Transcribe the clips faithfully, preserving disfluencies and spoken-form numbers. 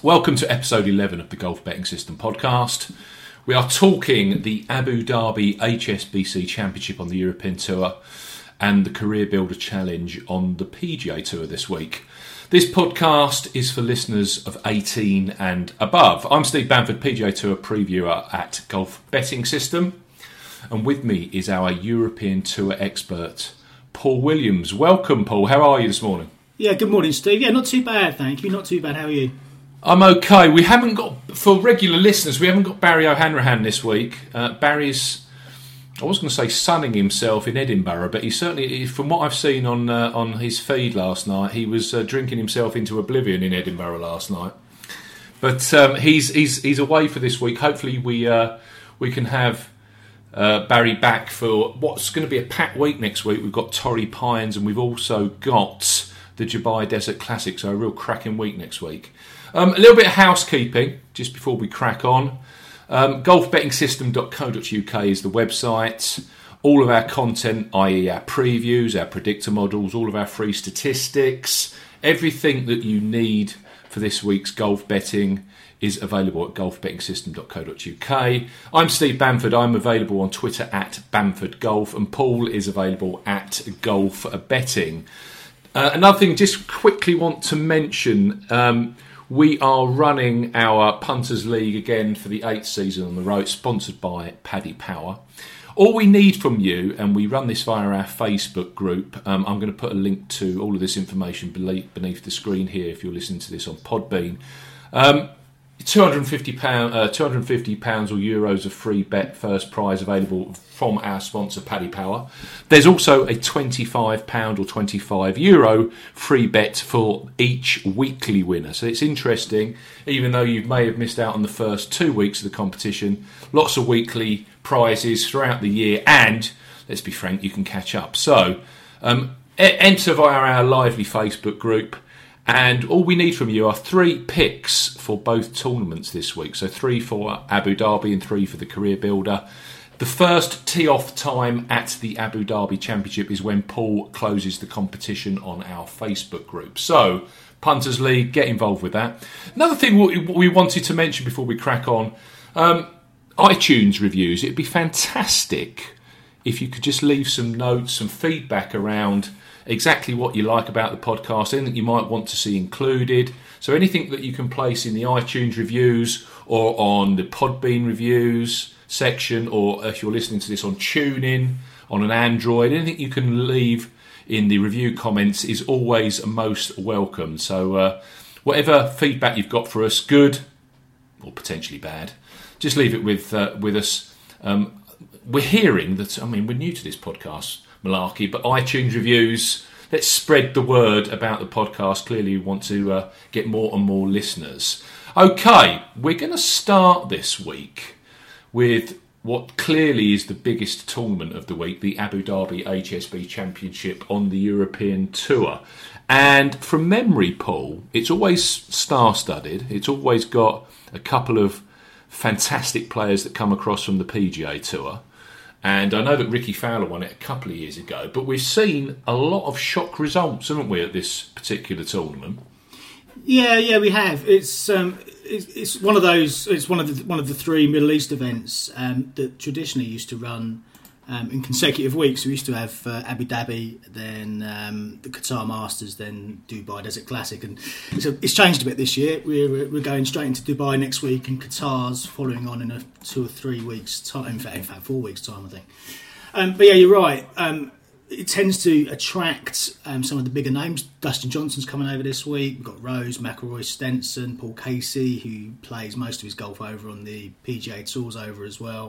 Welcome to episode eleven of the Golf Betting System podcast. We are talking the Abu Dhabi H S B C Championship on the European Tour and the Career Builder Challenge on the P G A Tour this week. This podcast is for listeners of eighteen and above. I'm Steve Bamford, P G A Tour previewer at Golf Betting System, and with me is our European Tour expert, Paul Williams. Welcome, Paul. How are you this morning? Yeah, good morning, Steve. Yeah, not too bad, thank you. Not too bad. How are you? I'm okay. We haven't got, for regular listeners, we haven't got Barry O'Hanrahan this week. Uh, Barry's, I was going to say sunning himself in Edinburgh, but he certainly, from what I've seen on uh, on his feed last night, he was uh, drinking himself into oblivion in Edinburgh last night. But um, he's he's he's away for this week. Hopefully we uh, we can have uh, Barry back for what's going to be a packed week next week. We've got Torrey Pines and we've also got the Dubai Desert Classic, so a real cracking week next week. Um, a little bit of housekeeping just before we crack on. Um, golf betting system dot co dot U K is the website. All of our content, that is our previews, our predictor models, all of our free statistics, everything that you need for this week's golf betting is available at golf betting system dot co dot U K. I'm Steve Bamford. I'm available on Twitter at Bamford Golf, and Paul is available at Golf Betting. Uh, another thing, just quickly want to mention, um, we are running our Punters League again for the eighth season on the road, sponsored by Paddy Power. All we need from you, and we run this via our Facebook group, um, I'm going to put a link to all of this information beneath the screen here if you're listening to this on Podbean. Um, two hundred fifty pounds, uh, two hundred fifty pounds or euros of free bet first prize available from our sponsor Paddy Power. There's also a twenty-five pounds or twenty-five euro free bet for each weekly winner. So it's interesting, even though you may have missed out on the first two weeks of the competition, lots of weekly prizes throughout the year, and let's be frank, you can catch up. So um, enter via our lively Facebook group. And all we need from you are three picks for both tournaments this week. So three for Abu Dhabi and three for the Career Builder. The first tee-off time at the Abu Dhabi Championship is when Paul closes the competition on our Facebook group. So, Punters League, get involved with that. Another thing we wanted to mention before we crack on, um, iTunes reviews. It'd be fantastic if you could just leave some notes, some feedback around exactly what you like about the podcast, anything you might want to see included. So anything that you can place in the iTunes reviews or on the Podbean reviews section, or if you're listening to this on TuneIn, on an Android, anything you can leave in the review comments is always most welcome. So uh, whatever feedback you've got for us, good or potentially bad, just leave it with uh, with us. Um, we're hearing that, I mean, we're new to this podcast malarkey, but iTunes reviews, let's spread the word about the podcast. Clearly we want to uh, get more and more listeners. Okay, we're going to start this week with what clearly is the biggest tournament of the week, the Abu Dhabi H S B Championship on the European Tour. And from memory, Paul, it's always star-studded. It's always got a couple of fantastic players that come across from the P G A Tour. And I know that Ricky Fowler won it a couple of years ago, but we've seen a lot of shock results, haven't we, at this particular tournament? Yeah, yeah, we have. It's um, it's, it's one of those. It's one of the one of the three Middle East events um, that traditionally used to run um, in consecutive weeks. We used to have uh, Abu Dhabi, then um, the Qatar Masters, then Dubai Desert Classic, and so it's changed a bit this year. We're we're going straight into Dubai next week, and Qatar's following on in a two or three weeks time. In fact, in fact, four weeks time, I think. Um, but yeah, you're right. Um, It tends to attract um, some of the bigger names. Dustin Johnson's coming over this week. We've got Rose, McIlroy, Stenson, Paul Casey, who plays most of his golf over on the P G A Tours over as well.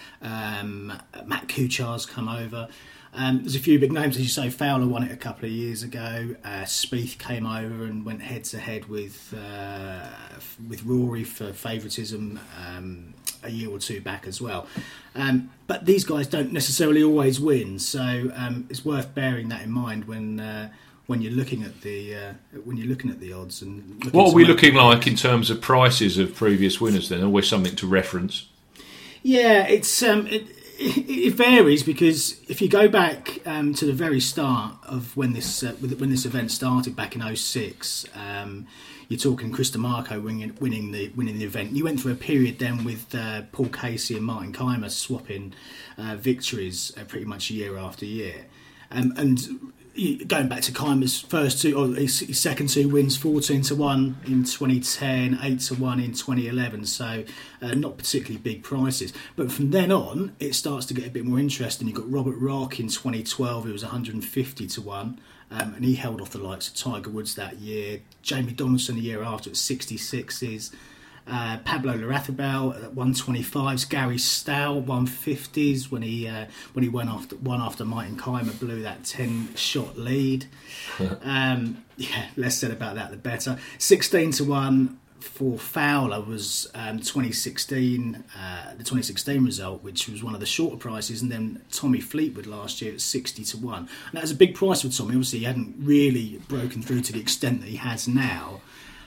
Um, Matt Kuchar's come over. Um, there's a few big names, as you say. Fowler won it a couple of years ago. Uh, Spieth came over and went head to head with uh, with Rory for favouritism um, a year or two back as well. Um, but these guys don't necessarily always win, so um, it's worth bearing that in mind when uh, when you're looking at the uh, when you're looking at the odds. And what are we looking like in terms of prices of previous winners? Then always something to reference. Yeah, it's um, it, it varies, because if you go back um, to the very start of when this uh, when this event started back in oh six, um, you're talking Chris DiMarco winning, winning the winning the event. You went through a period then with uh, Paul Casey and Martin Keimer swapping uh, victories uh, pretty much year after year, um, and. Going back to Keimer's first two, or his, his second two wins, fourteen to one in twenty ten, eight to one in twenty eleven. So uh, not particularly big prices. But from then on, it starts to get a bit more interesting. You've got Robert Rock in twenty twelve, who was one hundred fifty to one, um, and he held off the likes of Tiger Woods that year. Jamie Donaldson the year after at sixty-sixes. Uh, Pablo Larrazabal at one twenty-fives, Gary Stow one fifties when he uh, when he went after one after Martin Keimer blew that ten shot lead. um, yeah, less said about that the better. Sixteen to one for Fowler was um, twenty sixteen, uh, the twenty sixteen result, which was one of the shorter prices, and then Tommy Fleetwood last year at sixty to one. And that was a big price for Tommy. Obviously, he hadn't really broken through to the extent that he has now.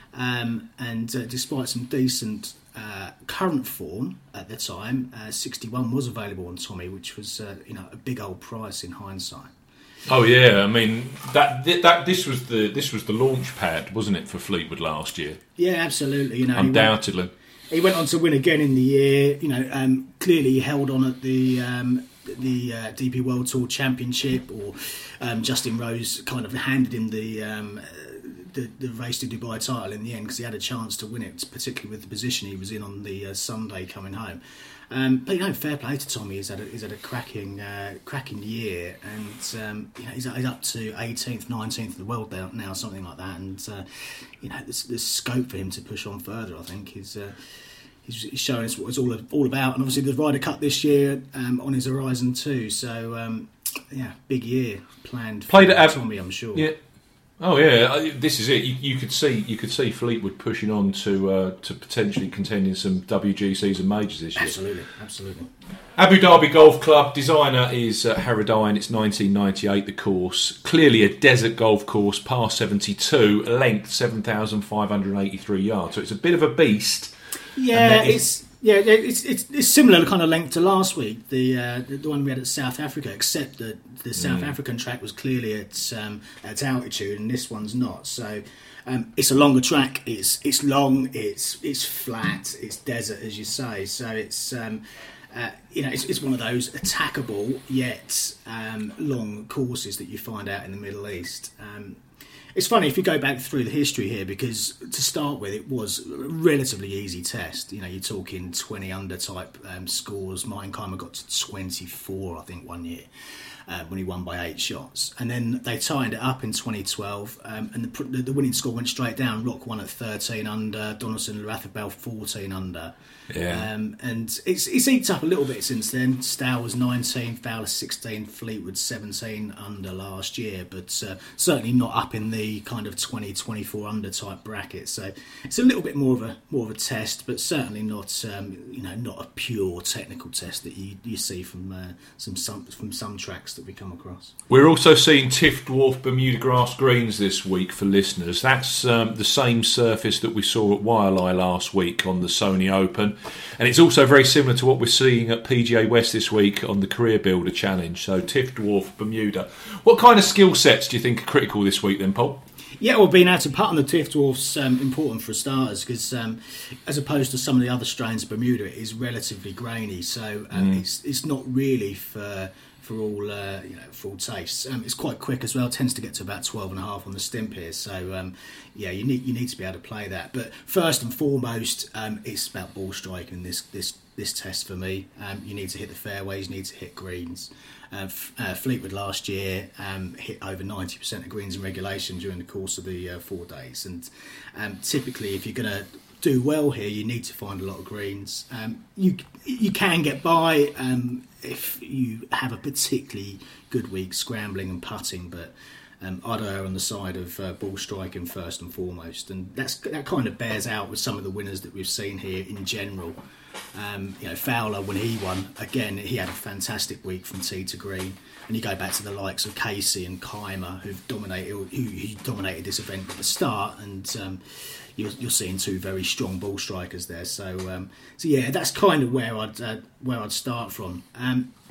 Um, and uh, despite some decent uh, current form at the time, uh, sixty-one was available on Tommy, which was uh, you know a big old price in hindsight. Oh yeah, I mean that that this was the this was the launch pad, wasn't it, for Fleetwood last year? Yeah, absolutely. You know, undoubtedly. He went, he went on to win again in the year. You know, um, clearly he held on at the um, the uh, D P World Tour Championship, or um, Justin Rose kind of handed him the. Um, The, the race to Dubai title in the end, because he had a chance to win it, particularly with the position he was in on the uh, Sunday coming home. Um, but you know, fair play to Tommy. He's had a, he's had a cracking, uh, cracking year, and um, you know, he's, he's up to eighteenth, nineteenth of the world now, something like that. And uh, you know, there's, there's scope for him to push on further. I think he's. Uh, He's showing us what it's all all about, and obviously the Ryder Cup this year um, on his horizon too. So um, yeah, big year planned for Played at Tommy, I'm sure. Yeah. Oh yeah, this is it. You, you could see you could see Fleetwood pushing on to uh, to potentially contending some W G Cs and majors this year. Absolutely, absolutely. Abu Dhabi Golf Club designer is uh, Harrodine. It's nineteen ninety-eight. The course, clearly a desert golf course, par seventy-two, length seven thousand five hundred eighty-three yards. So it's a bit of a beast. Yeah, it's. Yeah, it's, it's it's similar kind of length to last week, the uh, the one we had at South Africa, except that the South mm. African track was clearly at um, at altitude, and this one's not. So um, it's a longer track. It's it's long. It's it's flat. It's desert, as you say. So it's um, uh, you know it's, it's one of those attackable yet um, long courses that you find out in the Middle East. Um, It's funny if you go back through the history here, because to start with, it was a relatively easy test. You know, you're talking twenty under type um, scores. Martin Keimer got to twenty-four, I think, one year uh, when he won by eight shots, and then they tied it up in twenty twelve, um, and the, the winning score went straight down. Rock won at thirteen under, Donaldson and Larrazabal fourteen under. Yeah. Um, and it's it's eked up a little bit since then. Stow was nineteen, Fowler sixteen, Fleetwood seventeen under last year, but uh, certainly not up in the kind of twenty, twenty-four under type bracket. So it's a little bit more of a more of a test, but certainly not um, you know not a pure technical test that you, you see from uh, some, some from some tracks that we come across. We're also seeing Tiff Dwarf Bermuda grass greens this week for listeners. That's um, the same surface that we saw at Wailea last week on the Sony Open. And it's also very similar to what we're seeing at P G A West this week on the Career Builder Challenge. So Tiff Dwarf, Bermuda. What kind of skill sets do you think are critical this week then, Paul? Yeah, well, being able to putt on the Tiff Dwarf's um, important for starters, because um, as opposed to some of the other strains of Bermuda, it is relatively grainy. So um, mm. it's it's not really for... for all uh, you know, for all tastes. Um, it's quite quick as well. Tends to get to about twelve and a half on the stimp here. So um, yeah, you need you need to be able to play that. But first and foremost, um, it's about ball striking. This this this test for me. Um, you need to hit the fairways. You need to hit greens. Uh, F- uh, Fleetwood last year um, hit over ninety percent of greens in regulation during the course of the uh, four days. And um, typically, if you're going to do well here, you need to find a lot of greens. Um, you you can get by um, if you have a particularly good week scrambling and putting, but um, I'd err on the side of uh, ball striking first and foremost, and that's that kind of bears out with some of the winners that we've seen here in general. Um, you know, Fowler, when he won again, he had a fantastic week from tee to green, and you go back to the likes of Casey and Keimer, who've dominated who, who dominated this event at the start, and um, You're, you're seeing two very strong ball strikers there, so um, so yeah, that's kind of where I'd uh, where I'd start from. Um,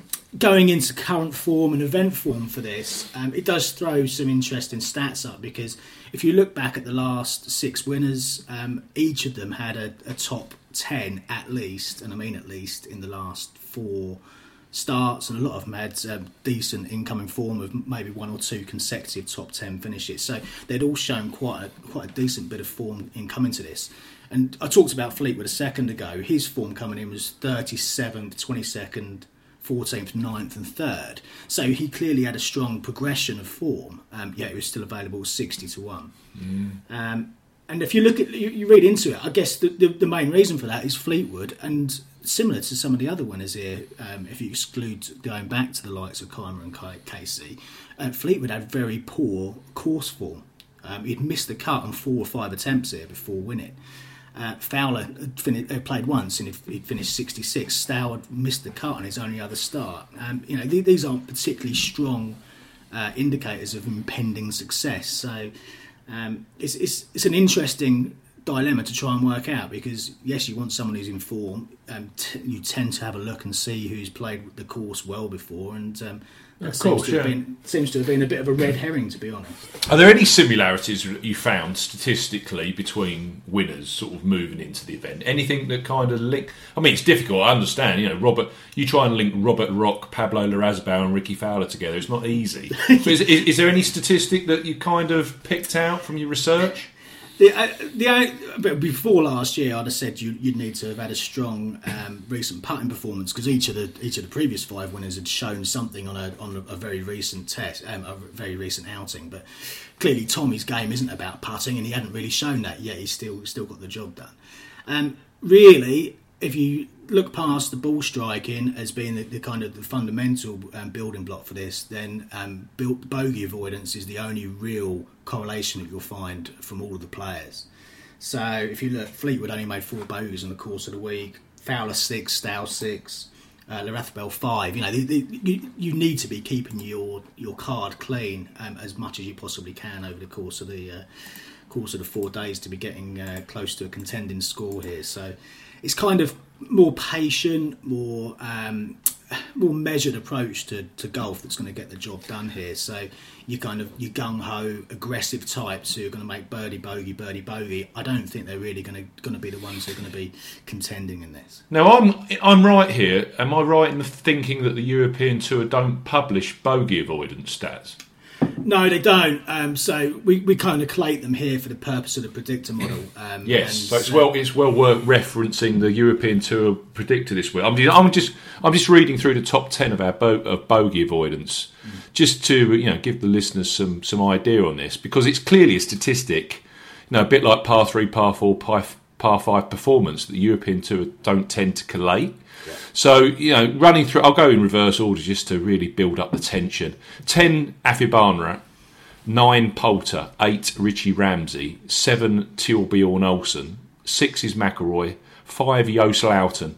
going into current form and event form for this, um, it does throw some interesting stats up, because if you look back at the last six winners, um, each of them had a, a top ten at least, and I mean at least, in the last four starts, and a lot of them had um, decent incoming form of maybe one or two consecutive top ten finishes. So they'd all shown quite a, quite a decent bit of form in coming to this. And I talked about Fleetwood a second ago. His form coming in was thirty-seventh, twenty-second, fourteenth, ninth and third. So he clearly had a strong progression of form. Um, yeah, it was still available sixty to one. Mm. Um, and if you look at, you, you read into it, I guess the, the, the main reason for that is Fleetwood, and similar to some of the other winners here, um, if you exclude going back to the likes of Keimer and Casey, uh, Fleetwood had very poor course form. Um, he'd missed the cut on four or five attempts here before winning. Uh, Fowler had fin- uh, played once and he'd, he'd finished sixty-six. Stow had missed the cut on his only other start. Um, you know, th- these aren't particularly strong uh, indicators of impending success. So um, it's, it's it's an interesting dilemma to try and work out, because yes, you want someone who's in form. Um, t- you tend to have a look and see who's played the course well before, and um, that of seems, course, to yeah. have been, seems to have been a bit of a red herring, to be honest. Are there any similarities that you found statistically between winners sort of moving into the event? Anything that kind of link? I mean, it's difficult. I understand. You know, Robert. You try and link Robert Rock, Pablo Larrazabal, and Ricky Fowler together. It's not easy. So is, is, is there any statistic that you kind of picked out from your research? The, uh, the uh, before last year, I'd have said you, you'd need to have had a strong um, recent putting performance, because each of the each of the previous five winners had shown something on a on a, a very recent test, um, a very recent outing. But clearly, Tommy's game isn't about putting, and he hadn't really shown that yet. He's still still got the job done. Um, really, if you look past the ball striking as being the, the kind of the fundamental um, building block for this, then um, built, bogey avoidance is the only real correlation that you'll find from all of the players. So if you look, Fleetwood only made four bogeys in the course of the week, Fowler six, Stow six, uh, Larrazabal five. You know, the, the, you, you need to be keeping your your card clean um, as much as you possibly can over the course of the uh, course of the four days to be getting uh, close to a contending score here. So it's kind of more patient, more um, more measured approach to, to golf that's going to get the job done here. So you kind of you gung ho, aggressive types who are going to make birdie bogey, birdie bogey. I don't think they're really going to going to be the ones who are going to be contending in this. Now I'm I'm right here. Am I right in the thinking that the European Tour don't publish bogey avoidance stats? No, they don't. Um, so we, we kind of collate them here for the purpose of the predictor model. Um, yes, and, so it's uh, well it's well worth referencing the European Tour predictor this week. I'm just, I'm just I'm just reading through the top ten of our bo- of bogey avoidance, mm. just to you know give the listeners some some idea on this, because it's clearly a statistic, you know, a bit like par three, par four, par, par five performance that the European Tour don't tend to collate. So, you know, running through, I'll go in reverse order just to really build up the tension. ten, Afibana, nine, Poulter, eight, Richie Ramsey, seven, Tilbjorn Olsen, six is McIlroy, five, Joost Luiten,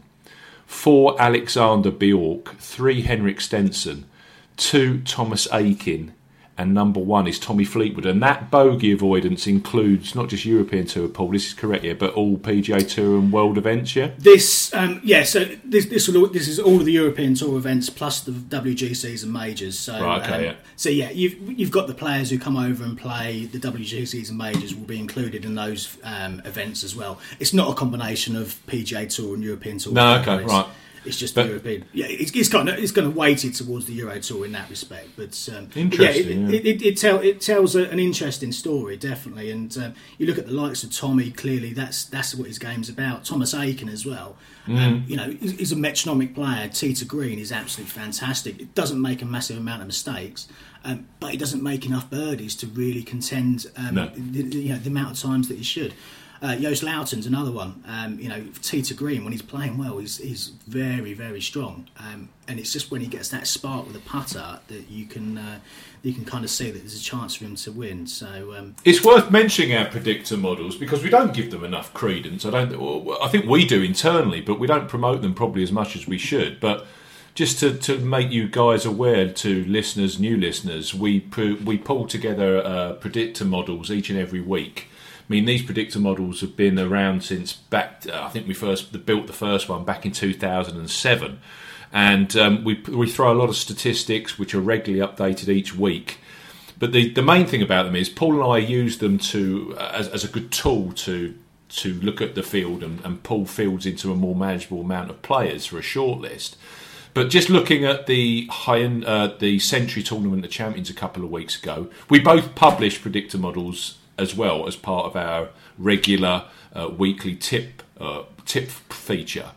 four, Alexander Bjork, three, Henrik Stenson, two, Thomas Aikin, and number one is Tommy Fleetwood. And that bogey avoidance includes not just European Tour, Paul, this is correct here, but all P G A Tour and World events, yeah? This, um, yeah, so this this, will, this is all of the European Tour events plus the W G Cs and majors. So, right, okay, um, yeah. So, yeah, you've, you've got the players who come over and play the W G Cs and majors will be included in those um, events as well. It's not a combination of P G A Tour and European Tour. No, okay, right. It's just but, the European. Yeah, it's, it's kind of it's kind of weighted towards the Euro Tour in that respect. But um, interesting. Yeah, it, yeah. it, it, it, tell, it tells a, an interesting story, definitely. And um, you look at the likes of Tommy. Clearly, that's that's what his game's about. Thomas Aiken as well. Mm. Um, you know, he's, he's a metronomic player. Tita Green is absolutely fantastic. It doesn't make a massive amount of mistakes, um, but he doesn't make enough birdies to really contend. Um, no. the, the, you know, the amount of times that he should. Uh, Joost Luiten's another one. Um, you know, Tita Green, when he's playing well, he's, he's very, very strong. Um, and it's just when he gets that spark with a putter that you can uh, you can kind of see that there's a chance for him to win. So um, it's worth mentioning our predictor models because we don't give them enough credence. I don't. I think we do internally, but we don't promote them probably as much as we should. But just to, to make you guys aware, to listeners, new listeners, we pu- we pull together uh, predictor models each and every week. I mean, these predictor models have been around since back. Uh, I think we first built the first one back in two thousand seven, And um, we we throw a lot of statistics which are regularly updated each week. But the, the main thing about them is Paul and I use them to as, as a good tool to to look at the field and, and pull fields into a more manageable amount of players for a short list. But just looking at the high end, uh, the Century Tournament of Champions a couple of weeks ago, we both published predictor models as well as part of our regular uh, weekly tip uh, tip feature.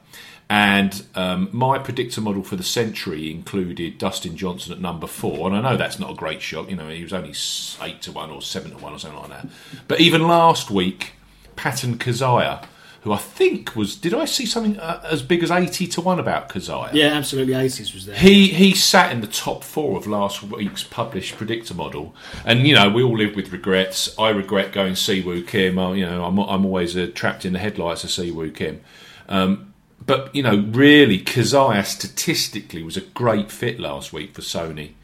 And um, my predictor model for the Century included Dustin Johnson at number four. And I know that's not a great shot. You know, he was only eight to one or seven to one or something like that. But even last week, Patton Kizzire, who I think was... Did I see something uh, as big as eighty to one about Kizzire? Yeah, absolutely. eighties was there. He he sat in the top four of last week's published predictor model. And, you know, we all live with regrets. I regret going Siwoo Kim. I, you know, I'm, I'm always uh, trapped in the headlights of Siwoo Kim. Um But, you know, really, Kizzire statistically was a great fit last week for Sony.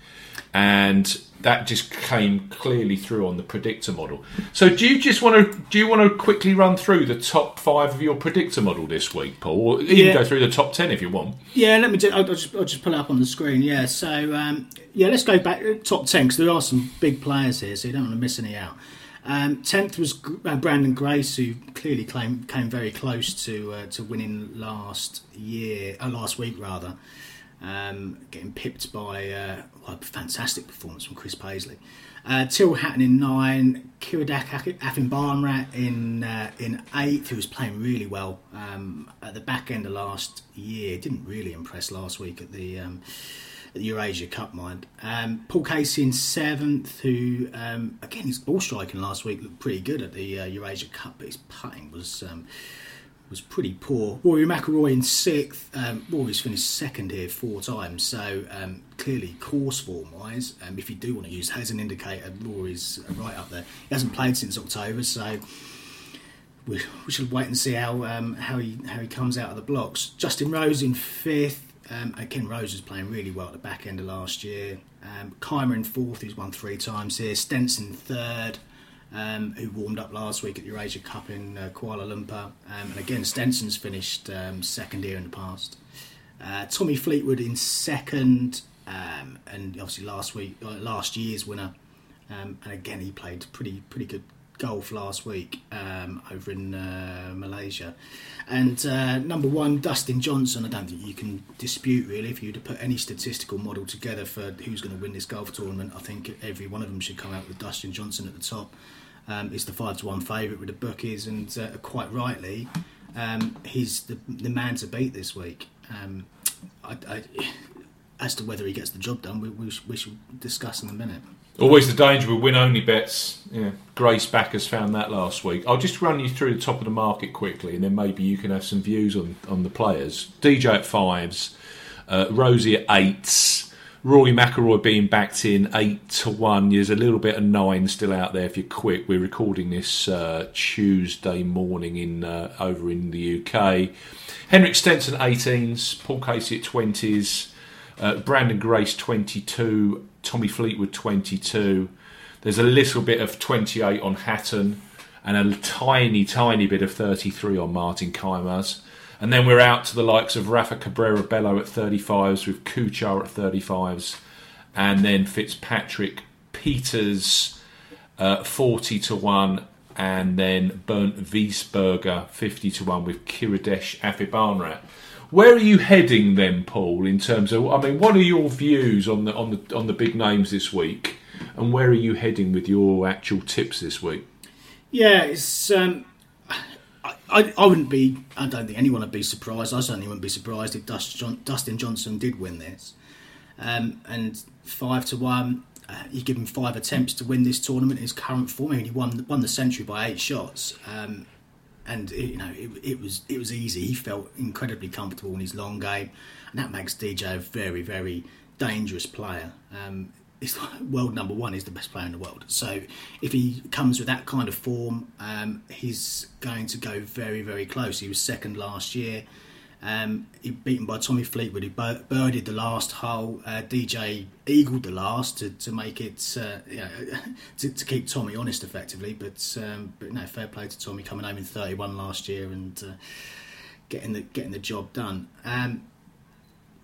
And that just came clearly through on the predictor model. So do you just want to do you want to quickly run through the top five of your predictor model this week, Paul? Or even yeah. go through the top ten if you want. Yeah, let me do, I'll, just, I'll just pull it up on the screen. Yeah, so, um, yeah, let's go back top ten, because there are some big players here, so you don't want to miss any out. Um, tenth was uh, Brandon Grace, who clearly came, came very close to uh, to winning last year, uh, last week rather, um, getting pipped by uh, well, a fantastic performance from Chris Paisley. Uh, Till Hatton in nine, Kiridak Affinbarnrat in uh, in eighth, who was playing really well um, at the back end of last year. Didn't really impress last week at the. Um, At the Eurasia Cup, mind. Um, Paul Casey in seventh, who, um, again, his ball striking last week looked pretty good at the uh, Eurasia Cup, but his putting was um, was pretty poor. Rory McIlroy in sixth. Um, Rory's finished second here four times, so um, clearly course form-wise, um, if you do want to use that as an indicator, Rory's right up there. He hasn't played since October, so we, we should wait and see how um, how he how he comes out of the blocks. Justin Rose in fifth. Um, and Ken Rose was playing really well at the back end of last year. Um, Keimer in fourth, who's won three times here. Stenson third, um, who warmed up last week at the Eurasia Cup in uh, Kuala Lumpur. Um, and again, Stenson's finished um, second here in the past. Uh, Tommy Fleetwood in second, um, and obviously last week, uh, last year's winner. Um, and again, he played pretty pretty good golf last week um, over in uh, Malaysia. And uh, number one, Dustin Johnson. I don't think you can dispute, really, if you were to put any statistical model together for who's going to win this golf tournament. I think every one of them should come out with Dustin Johnson at the top. Um, he's the five to one favourite with the bookies, and uh, quite rightly, um, he's the, the man to beat this week. Um, I, I, as to whether he gets the job done, we, we, we shall discuss in a minute. Always the danger with win-only bets. Yeah, Grace Backers found that last week. I'll just run you through the top of the market quickly, and then maybe you can have some views on, on the players. D J at fives, uh, Rosie at eights, Rory McIlroy being backed in eight to one. There's a little bit of nine still out there if you're quick. We're recording this uh, Tuesday morning in uh, over in the U K. Henrik Stenson eighteens, Paul Casey at twenties, uh, Brandon Grace twenty-two. Tommy Fleetwood twenty-two. There's a little bit of twenty-eight on Hatton and a tiny, tiny bit of thirty-three on Martin Keimer. And then we're out to the likes of Rafa Cabrera Bello at thirty-fives, with Kuchar at thirty-fives, and then Fitzpatrick Peters uh, forty to one, and then Bernd Wiesberger fifty to one with Kiridesh Affinbarnrat. Where are you heading then, Paul, in terms of, I mean, what are your views on the on the on the big names this week, and where are you heading with your actual tips this week? Yeah, it's um, I, I I wouldn't be I don't think anyone would be surprised. I certainly wouldn't be surprised if Dustin, Dustin Johnson did win this. Um, and five to one, uh, you give him five attempts to win this tournament in his current form. I mean, he won won the Century by eight shots. Um, And you know it, it was it was easy. He felt incredibly comfortable in his long game, and that makes D J a very very dangerous player. Um, he's world number one. He's the best player in the world. So if he comes with that kind of form, um, he's going to go very very close. He was second last year. Um, he beaten by Tommy Fleetwood, who birdied the last hole. Uh, D J eagled the last to, to make it, uh, you know, to, to keep Tommy honest, effectively. But um, but no, fair play to Tommy coming home in thirty-one last year and uh, getting the getting the job done. Um,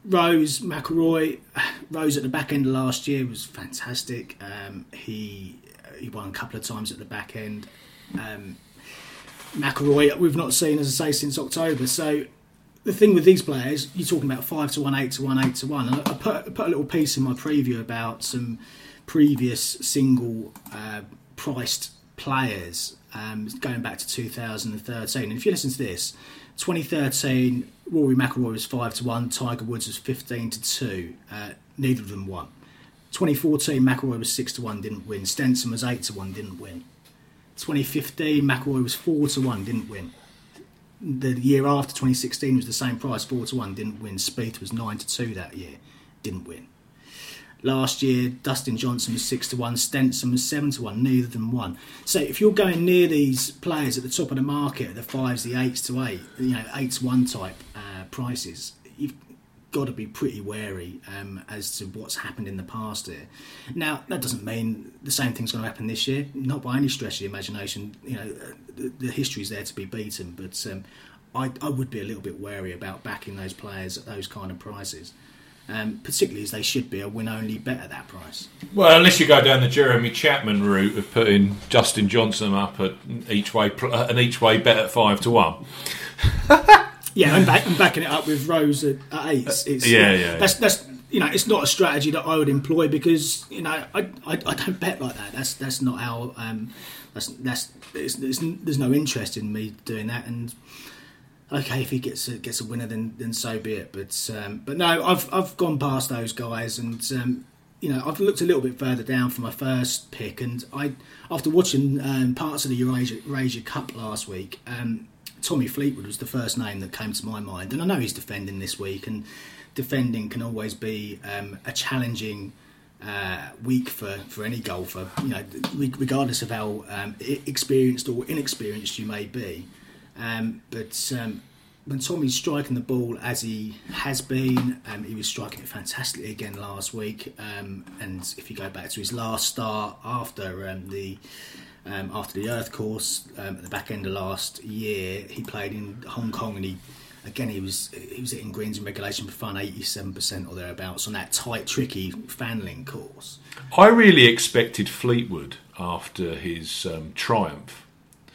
Rose, McIlroy, Rose at the back end of last year was fantastic. Um, he he won a couple of times at the back end. Um, McIlroy, we've not seen, as I say, since October. So the thing with these players, you're talking about five to one, eight to one, eight to one. And I put, I put a little piece in my preview about some previous single uh, priced players um, going back to two thousand thirteen. And if you listen to this, twenty thirteen, Rory McIlroy was five to one, Tiger Woods was fifteen to two. Uh, neither of them won. twenty fourteen, McIlroy was six to one, didn't win. Stenson was eight to one, didn't win. twenty fifteen, McIlroy was four to one, didn't win. The year after, twenty sixteen, was the same price, four to one, didn't win. Spieth was nine to two that year, didn't win. Last year, Dustin Johnson was six to one, Stenson was seven to one, neither of them won. So if you're going near these players at the top of the market, the fives, the eights to eight, you know, eight to one type uh, prices, you've got to be pretty wary um, as to what's happened in the past here. Now, that doesn't mean the same thing's going to happen this year, not by any stretch of the imagination. You know, the, the history's there to be beaten, but um, I, I would be a little bit wary about backing those players at those kind of prices. Um, particularly as they should be a win-only bet at that price. Well, unless you go down the Jeremy Chapman route of putting Dustin Johnson up at each way, an each way bet at five to one. Yeah, and, back, and backing it up with Rose at, at eight. It's, it's, yeah, yeah, yeah. That's that's you know, it's not a strategy that I would employ because you know I I, I don't bet like that. That's that's not how. Um, that's that's it's, it's, there's no interest in me doing that. And okay, if he gets a, gets a winner, then then so be it. But um, but no, I've I've gone past those guys, and um, you know I've looked a little bit further down for my first pick, and I after watching um, parts of the Eurasia, Eurasia Cup last week, um, Tommy Fleetwood was the first name that came to my mind, and I know he's defending this week, and defending can always be um, a challenging uh, week for, for any golfer, you know, regardless of how um, experienced or inexperienced you may be. Um, but um, when Tommy's striking the ball as he has been, um, he was striking it fantastically again last week. Um, and if you go back to his last start after um, the um, after the Earth Course um, at the back end of last year, he played in Hong Kong, and he again he was he was hitting greens in regulation for fun, eighty-seven percent or thereabouts on that tight, tricky Fanling course. I really expected Fleetwood after his um, triumph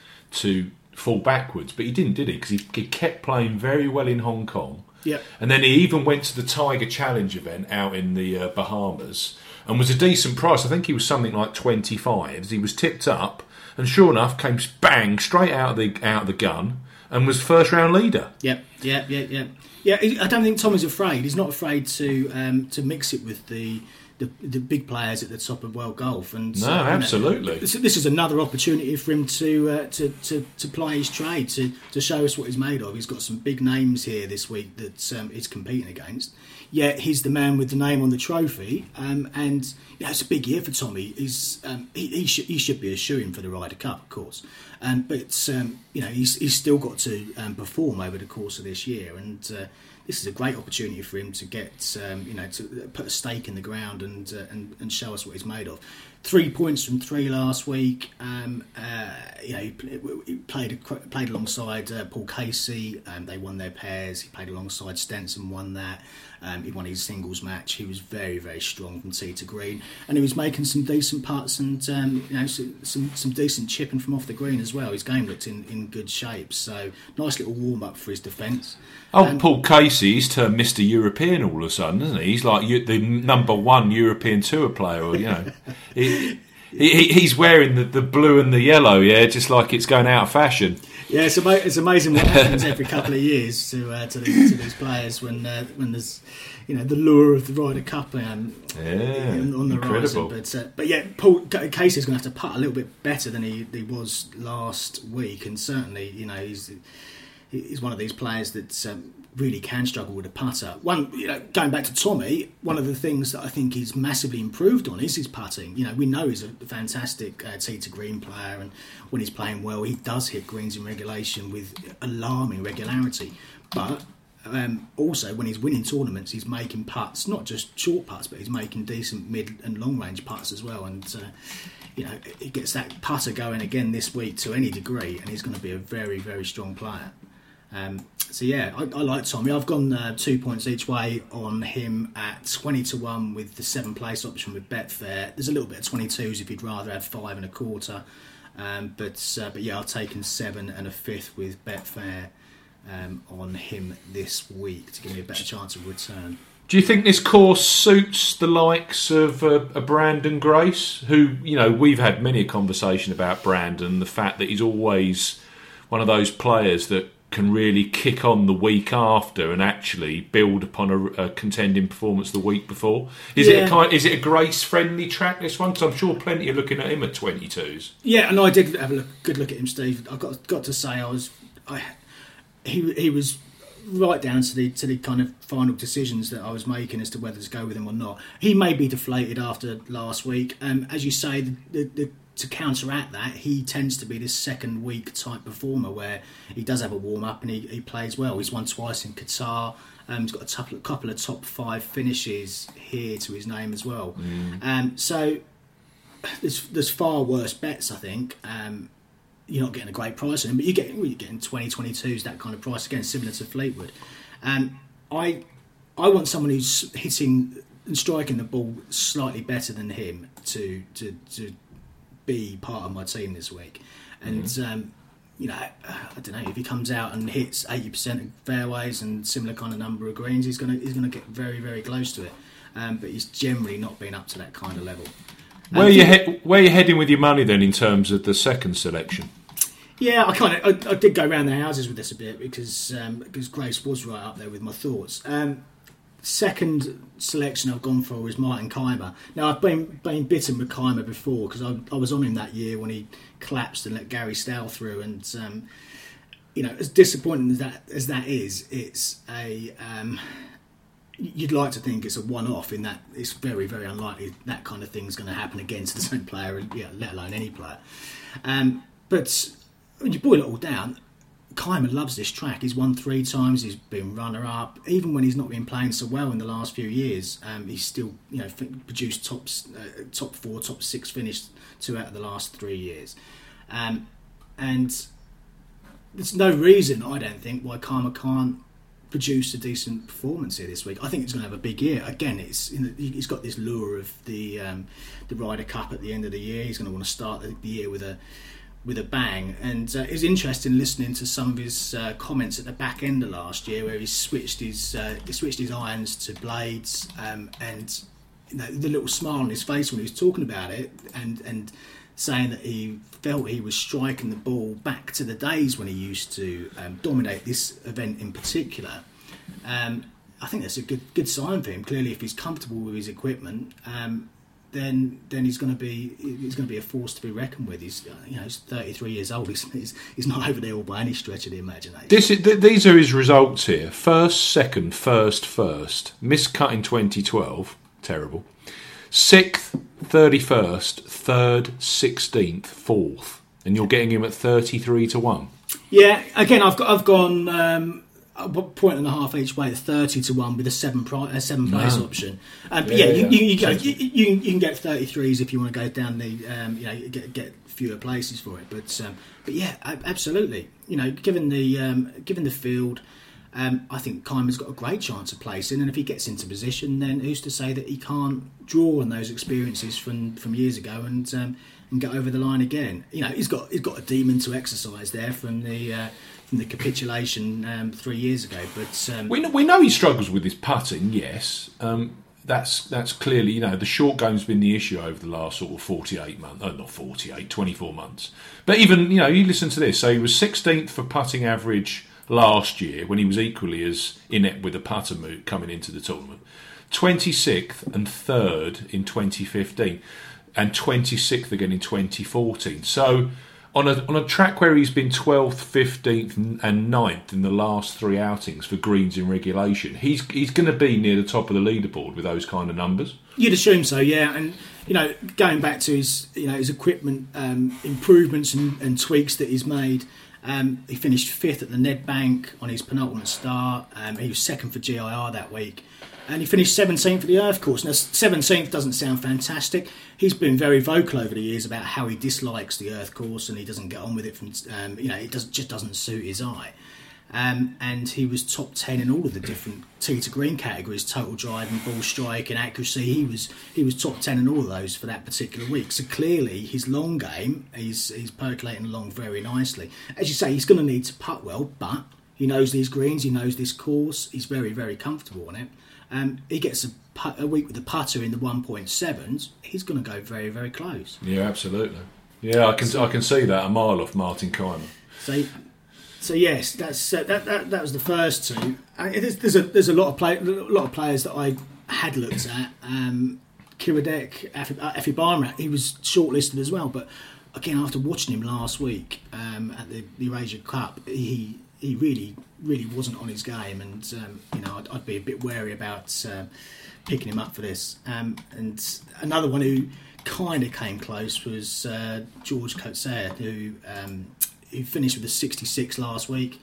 to fall backwards, but he didn't, did he? Because he, he kept playing very well in Hong Kong. Yep. And then he even went to the Tiger Challenge event out in the uh, Bahamas and was a decent price. I think he was something like twenty-fives. He was tipped up, and sure enough, came bang straight out of the out of the gun and was first round leader. Yep, yep, yep, yep. Yeah, I don't think Tommy's afraid. He's not afraid to um, to mix it with the. The, the big players at the top of world golf, and no, uh, absolutely. This, this is another opportunity for him to, uh, to to to play his trade, to to show us what he's made of. He's got some big names here this week that um, he's competing against. Yet he's the man with the name on the trophy, um, and you know, it's a big year for Tommy. He's um, he he should he should be a shoo-in for the Ryder Cup, of course, um, but um, you know he's he's still got to um, perform over the course of this year, and. Uh, This is a great opportunity for him to get, um, you know, to put a stake in the ground and, uh, and and show us what he's made of. Three points from three last week. Um, uh, you know, he, he played played alongside uh, Paul Casey. Um, they won their pairs. He played alongside Stenson, won that. Um, he won his singles match. He was very, very strong from tee to green, and he was making some decent putts and um, you know some some decent chipping from off the green as well. His game looked in, in good shape. So nice little warm up for his defence. Oh, um, Paul Casey, he's turned Mister European all of a sudden, isn't he? He's like the number one European Tour player, or, you know. he, he, he's wearing the, the blue and the yellow, yeah, just like it's going out of fashion. Yeah, it's, ama- it's amazing what happens every couple of years to uh, to, these, to these players when uh, when there's you know the lure of the Ryder Cup um, yeah, on the incredible. horizon. But uh, but yeah, Paul Casey's going to have to putt a little bit better than he, he was last week, and certainly you know he's he's one of these players that um, really can struggle with a putter. One, you know, going back to Tommy, one of the things that I think he's massively improved on is his putting. You know, we know he's a fantastic uh, tee to green player, and when he's playing well, he does hit greens in regulation with alarming regularity. But um, also, when he's winning tournaments, he's making putts, not just short putts, but he's making decent mid and long range putts as well. And uh, you know, he gets that putter going again this week to any degree, and he's going to be a very, very strong player. Um, so yeah, I, I like Tommy. I've gone uh, two points each way on him at twenty to one with the seven place option with Betfair. There's a little bit of twenty-twos if you'd rather have five and a quarter. Um, but uh, but yeah, I've taken seven and a fifth with Betfair um, on him this week to give me a better chance of return. Do you think this course suits the likes of uh, a Brandon Grace, who, you know, we've had many a conversation about Brandon, the fact that he's always one of those players that can really kick on the week after and actually build upon a, a contending performance the week before? Is yeah. it a kind? Is it a Grace-friendly track, this one? Because I'm sure plenty are looking at him at twenty-twos. Yeah, and I did have a look, good look at him, Steve. I got got to say, I was, I, he he was. right down to the to the kind of final decisions that I was making as to whether to go with him or not. He may be deflated after last week. Um, as you say, the, the, the, to counteract that, he tends to be this second week type performer where he does have a warm up and he, he plays well. He's won twice in Qatar. Um, he's got a couple, couple of top five finishes here to his name as well. Mm. Um, so there's there's far worse bets, I think. Um, You're not getting a great price on him, but you're getting, well, you're getting twenty, twenty-twos, that kind of price, again, similar to Fleetwood. And I I want someone who's hitting and striking the ball slightly better than him to to, to be part of my team this week. And, mm-hmm. um, you know, I don't know, if he comes out and hits eighty percent of fairways and similar kind of number of greens, he's going to he's going to get very, very close to it. Um, but he's generally not been up to that kind of level. Where are you he- where are you heading with your money then in terms of the second selection? Yeah, I kind of I, I did go around the houses with this a bit because um, because Grace was right up there with my thoughts. Um, second selection I've gone for is Martin Kaymer. Now I've been been bitten with Kaymer before because I, I was on him that year when he collapsed and let Gary Stow through, and um, you know, as disappointing as that as that is, it's a um, you'd like to think it's a one-off in that it's very very unlikely that kind of thing's going to happen again to the same player, yeah, let alone any player. Um, but when you boil it all down, Kaymer loves this track. He's won three times. He's been runner-up. Even when he's not been playing so well in the last few years, um, he's still, you know, produced top uh, top four, top six finish two out of the last three years. Um, and there's no reason, I don't think, why Kaymer can't produce a decent performance here this week. I think he's going to have a big year. Again, it's you know, he's got this lure of the um, the Ryder Cup at the end of the year. He's going to want to start the year with a with a bang, and uh, it was interesting listening to some of his uh, comments at the back end of last year where he switched his uh, he switched his irons to blades, um, and you know, the little smile on his face when he was talking about it, and and saying that he felt he was striking the ball back to the days when he used to um, dominate this event in particular. Um, I think that's a good good sign for him. Clearly, if he's comfortable with his equipment, um, then then he's going to be he's going to be a force to be reckoned with. He's you know he's thirty-three years old. He's he's, he's not over the hill by any stretch of the imagination. This is, th- these are his results here: first, second, first, first. Miscut in twenty twelve, terrible. Sixth, thirty-first, third, sixteenth, fourth, and you're getting him at thirty-three to one. Yeah, again, I've got I've gone. Um, a point and a half each way, thirty to one with a seven pri- a seven place no. option. Um, but yeah, yeah, you, you, you, go, you, you, you can get thirty-threes if you want to go down the um, you know get get fewer places for it. But um, but yeah, absolutely. You know, given the um, given the field, um, I think Kaymer's got a great chance of placing, and if he gets into position, then who's to say that he can't draw on those experiences from, from years ago and um, and get over the line again? You know, he's got he's got a demon to exercise there from the. Uh, From the capitulation um, three years ago, but um, we know, we know he struggles with his putting. Yes, um, that's that's clearly you know the short game's been the issue over the last sort of forty-eight months. Oh, not forty-eight, twenty-four months. But even you know you listen to this. So he was sixteenth for putting average last year when he was equally as inept with a putter move coming into the tournament. twenty-sixth and third in twenty fifteen, and twenty-sixth again in twenty fourteen. So. On a on a track where he's been twelfth, fifteenth and ninth in the last three outings for greens in regulation, he's he's going to be near the top of the leaderboard with those kind of numbers. You'd assume so, yeah. And you know, going back to his you know his equipment um, improvements and, and tweaks that he's made, um, he finished fifth at the Nedbank on his penultimate start. Um, he was second for G I R that week. And he finished seventeenth for the Earth Course. Now, seventeenth doesn't sound fantastic. He's been very vocal over the years about how he dislikes the Earth Course and he doesn't get on with it. From um, you know, it does, just doesn't suit his eye. Um, and he was top ten in all of the different tee to green categories: total drive and ball strike and accuracy. He was he was top ten in all of those for that particular week. So clearly, his long game, he's he's percolating along very nicely. As you say, he's going to need to putt well, but he knows these greens, he knows this course. He's very very comfortable on it. Um, he gets a, putt, a week with a putter in the one point sevens. He's going to go very very close. Yeah, absolutely. Yeah, I can I can see that a mile off Martin Kaymer. So. So yes, that's uh, that, that. That was the first two. I mean, there's, there's a there's a lot of play, a lot of players that I had looked at. Um, Kiradech, Effie Barnett, he was shortlisted as well. But again, after watching him last week um, at the, the Eurasia Cup, he he really really wasn't on his game, and um, you know I'd, I'd be a bit wary about uh, picking him up for this. Um, and another one who kind of came close was uh, George Coetzee, who. Um, He finished with a sixty-six last week,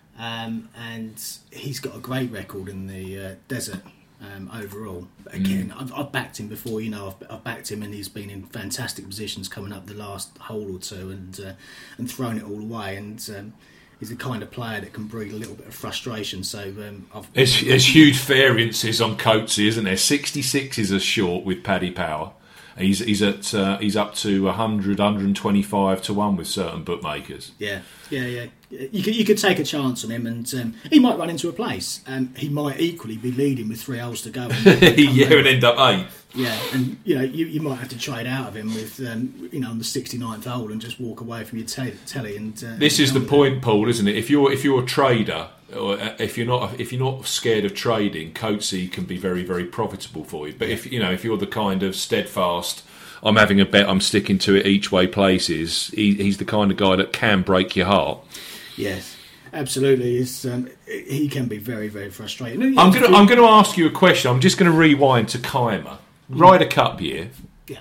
um, and he's got a great record in the uh, desert um, overall. But again, mm. I've, I've backed him before. You know, I've, I've backed him, and he's been in fantastic positions coming up the last hole or two, and uh, and thrown it all away. And um, he's the kind of player that can breed a little bit of frustration. So um, I've, there's, there's huge variances on Coetzee, isn't there? sixty-six is a short with Paddy Power. He's he's at uh, he's up to one hundred, one twenty-five to one with certain bookmakers. Yeah, yeah, yeah. You could you could take a chance on him, and um, he might run into a place. Um, he might equally be leading with three holes to go. And yeah, and end up eight. Yeah, and you know you, you might have to trade out of him with um, you know on the sixty-ninth hole and just walk away from your te- telly. And uh, this is the point, Paul, isn't it? If you're if you're a trader, or if you're not if you're not scared of trading, Coetzee can be very very profitable for you. But if you know if you're the kind of steadfast, I'm having a bet, I'm sticking to it each way places, he, he's the kind of guy that can break your heart. Yes. Absolutely, it's, um, he can be very, very frustrating. I'm going to I'm going to ask you a question. I'm just going to rewind to Kaymer. Ryder Cup year, yeah.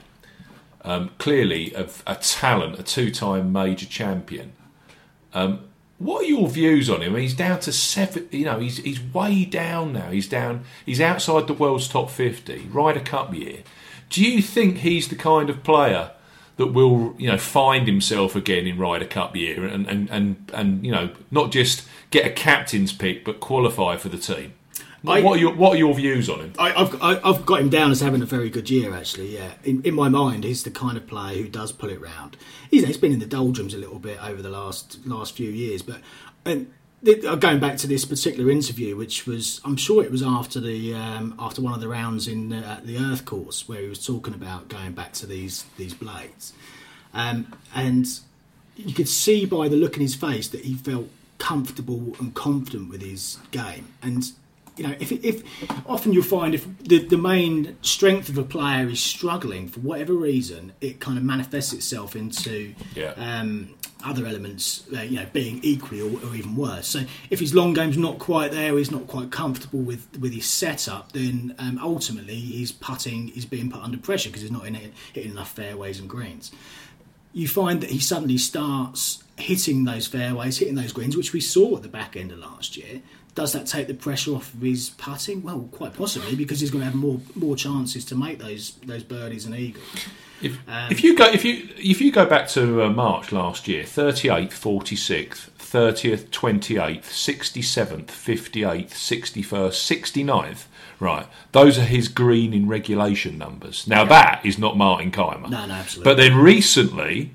Um, clearly a, a talent, a two-time major champion. Um, what are your views on him? I mean, he's down to seven. You know, he's he's way down now. He's down. He's outside the world's top fifty. Ryder Cup year. Do you think he's the kind of player that will, you know, find himself again in Ryder Cup year and, and, and, and you know, not just get a captain's pick but qualify for the team? I, what are your What are your views on him? I, I've I, I've got him down as having a very good year, actually. Yeah, in, in my mind, he's the kind of player who does pull it round. He's, he's been in the doldrums a little bit over the last last few years, but and going back to this particular interview, which was, I'm sure it was after the um, after one of the rounds in uh, the Earth course, where he was talking about going back to these these blades, um, and you could see by the look in his face that he felt comfortable and confident with his game. And you know, if if often you'll find if the the main strength of a player is struggling for whatever reason, it kind of manifests itself into yeah. um, other elements, uh, you know, being equally or, or even worse. So if his long game's not quite there, or he's not quite comfortable with, with his setup, then um, ultimately his putting is being put under pressure because he's not in it, hitting enough fairways and greens. You find that he suddenly starts hitting those fairways, hitting those greens, which we saw at the back end of last year. Does that take the pressure off of his putting? Well, quite possibly, because he's going to have more more chances to make those those birdies and eagles. If, um, if you go if you if you go back to uh, March last year, thirty-eighth, forty-sixth, thirtieth, twenty-eighth, sixty-seventh, fifty-eighth, sixty-first, sixty-ninth, right? Those are his green in regulation numbers. Now yeah. that is not Martin Kaymer. No, no, absolutely. But then recently,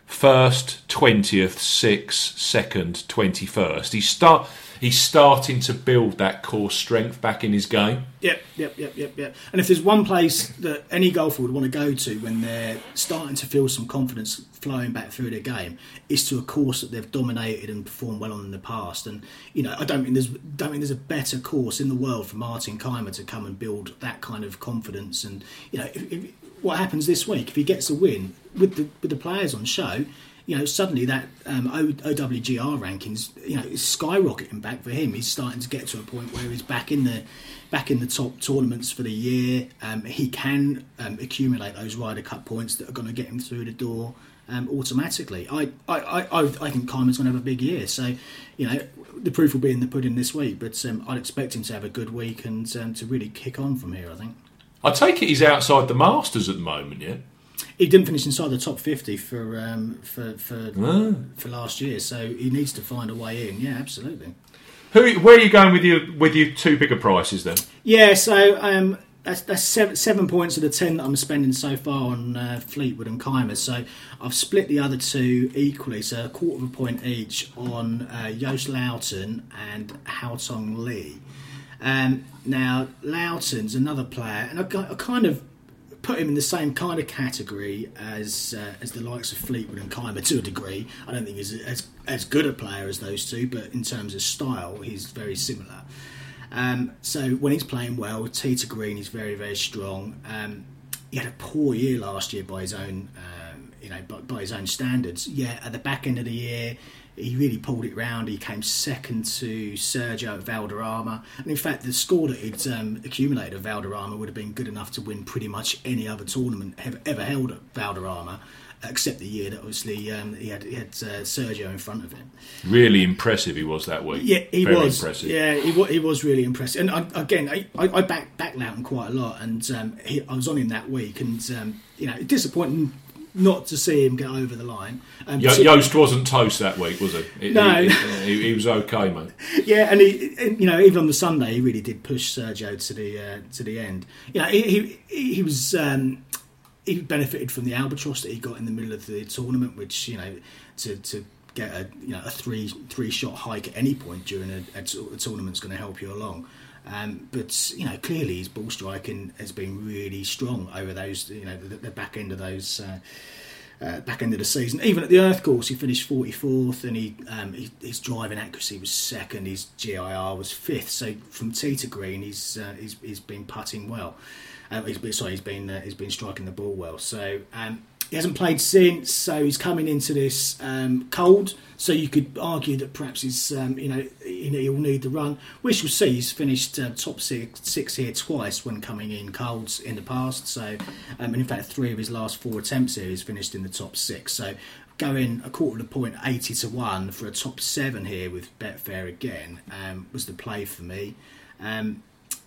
first, twentieth, sixth, second, twenty-first, he start. He's starting to build that core strength back in his game. Yep, yep, yep, yep, yep. And if there's one place that any golfer would want to go to when they're starting to feel some confidence flowing back through their game, is to a course that they've dominated and performed well on in the past. And you know, I don't think there's don't think there's a better course in the world for Martin Kaymer to come and build that kind of confidence. And you know, if, if, what happens this week if he gets a win with the with the players on show? You know, suddenly that um, O W G R rankings, you know, is skyrocketing back for him. He's starting to get to a point where he's back in the back in the top tournaments for the year. Um, he can um, accumulate those Ryder Cup points that are going to get him through the door um, automatically. I, I, I, I think Kaymer's going to have a big year. So, you know, the proof will be in the pudding this week. But um, I'd expect him to have a good week and um, to really kick on from here, I think. I take it he's outside the Masters at the moment, yeah? He didn't finish inside the top fifty for um, for for, ah. for last year, so he needs to find a way in. Yeah, absolutely. Who? Where are you going with your with your two bigger prices then? Yeah, so um, that's, that's seven, seven points of the ten that I'm spending so far on uh, Fleetwood and Keimer. So I've split the other two equally, so a quarter of a point each on uh, Joost Luiten and Haotong Li. Um, now Loughton's another player, and I, I kind of put him in the same kind of category as uh, as the likes of Fleetwood and Keimer to a degree. I don't think he's as as good a player as those two, but in terms of style, he's very similar. Um, so when he's playing well, tee to green, he's very very strong. Um, he had a poor year last year by his own, um, you know, by, by his own standards. Yeah, at the back end of the year, he really pulled it round. He came second to Sergio at Valderrama. And in fact, the score that he'd um, accumulated at Valderrama would have been good enough to win pretty much any other tournament ever, ever held at Valderrama, except the year that obviously um, he had, he had uh, Sergio in front of him. Really impressive he was that week. Yeah, he Very was. Impressive. Yeah, he was, he was really impressive. And I, again, I, I back, back Loughton quite a lot, and um, he, I was on him that week. And, um, you know, disappointing not to see him get over the line. Um, Yo- Joost wasn't toast that week, was he? It, no, he, he, he was okay, mate. Yeah, and he, you know, even on the Sunday, he really did push Sergio to the uh, to the end. You know, he he, he was um, he benefited from the albatross that he got in the middle of the tournament, which, you know, to to get a you know a three three shot hike at any point during a, a, a tournament's going to help you along. Um, but you know, clearly his ball striking has been really strong over those, you know, the, the back end of those uh, uh, back end of the season. Even at the Earth Course, he finished forty-fourth, and he, um, he his driving accuracy was second. His G I R was fifth. So from tee to green, he's uh, he's, he's been putting well. Um, he's been, sorry, he's been uh, he's been striking the ball well. So um, he hasn't played since. So he's coming into this um, cold. So you could argue that perhaps he's, um, you know, he'll need the run. We shall see. He's finished uh, top six, six here twice when coming in colds in the past. So, um, and in fact, three of his last four attempts here he's finished in the top six. So, going a quarter of a point, eighty to one for a top seven here with Betfair again um, was the play for me. Um,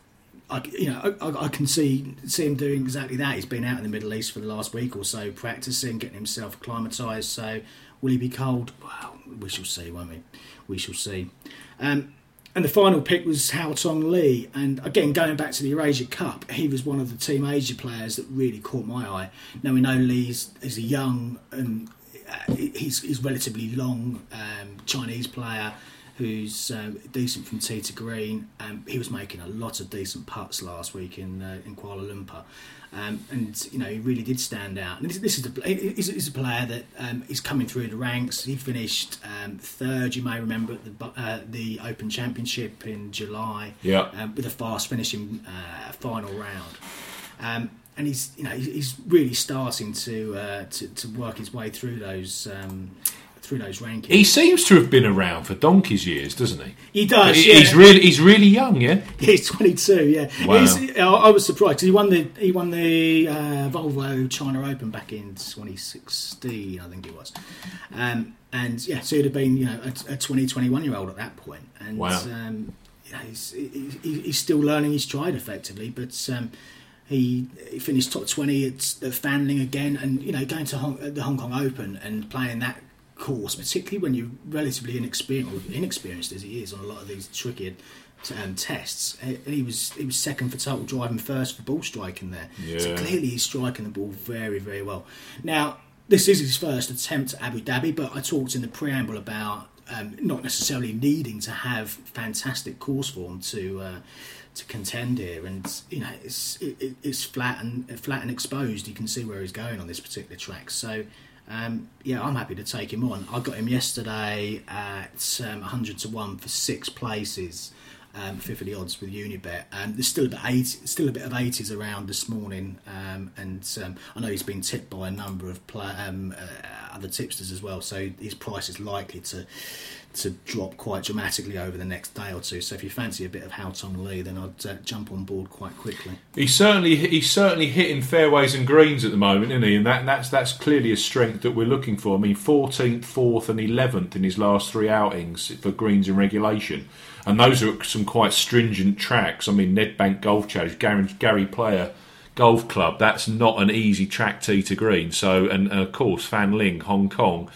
I, you know, I, I can see see him doing exactly that. He's been out in the Middle East for the last week or so, practicing, getting himself acclimatised. So, will he be cold? Well, we shall see, won't we? We shall see. Um, and the final pick was Haotong Li. And again, going back to the Eurasia Cup, he was one of the Team Asia players that really caught my eye. Now, we know Li's is a young and uh, he's, he's relatively long um, Chinese player who's um, decent from tee to green. Um, he was making a lot of decent putts last week in uh, in Kuala Lumpur, um, and you know he really did stand out. And this, this is a he's, he's a player that um, is coming through the ranks. He finished um, third, you may remember, at the uh, the Open Championship in July, yeah, um, with a fast finishing uh, final round. Um, and he's you know he's really starting to uh, to, to work his way through those. Um, through those rankings. He seems to have been around for donkey's years, doesn't he? He does. He, yeah. He's really, he's really young, yeah. He's twenty-two. Yeah. Wow. He's, I was surprised because he won the he won the uh, Volvo China Open back in twenty sixteen, I think it was. Um, and yeah, so he'd have been you know a, a twenty, twenty-one year old at that point. And wow. um, you know, he's, he, he's still learning his stride effectively, but. Um, He, he finished top twenty at, at Fanling again, and you know going to Hong, the Hong Kong Open and playing that course, particularly when you're relatively inexperienced, inexperienced as he is on a lot of these tricky um, tests. He was he was second for total driving, first for ball striking there. Yeah. So clearly he's striking the ball very very well. Now this is his first attempt at Abu Dhabi, but I talked in the preamble about um, not necessarily needing to have fantastic course form to. Uh, to contend here, and you know it's it, it's flat and flat and exposed. You can see where he's going on this particular track. So um, yeah, I'm happy to take him on. I got him yesterday at um, one hundred to one for six places, um, fifth of the odds with Unibet. Um, there's still a bit eight, still a bit of eighties around this morning, um, and um, I know he's been tipped by a number of play, um, uh, other tipsters as well. So his price is likely to. to drop quite dramatically over the next day or two. So if you fancy a bit of Haotong Li, then I'd uh, jump on board quite quickly. He's certainly he's certainly hitting fairways and greens at the moment, isn't he? And that that's that's clearly a strength that we're looking for. I mean, fourteenth, fourth, and eleventh in his last three outings for greens in regulation, and those are some quite stringent tracks. I mean, Nedbank Golf Challenge, Gary, Gary Player Golf Club. That's not an easy track tee to green. So, and, and of course, Fanling, Hong Kong.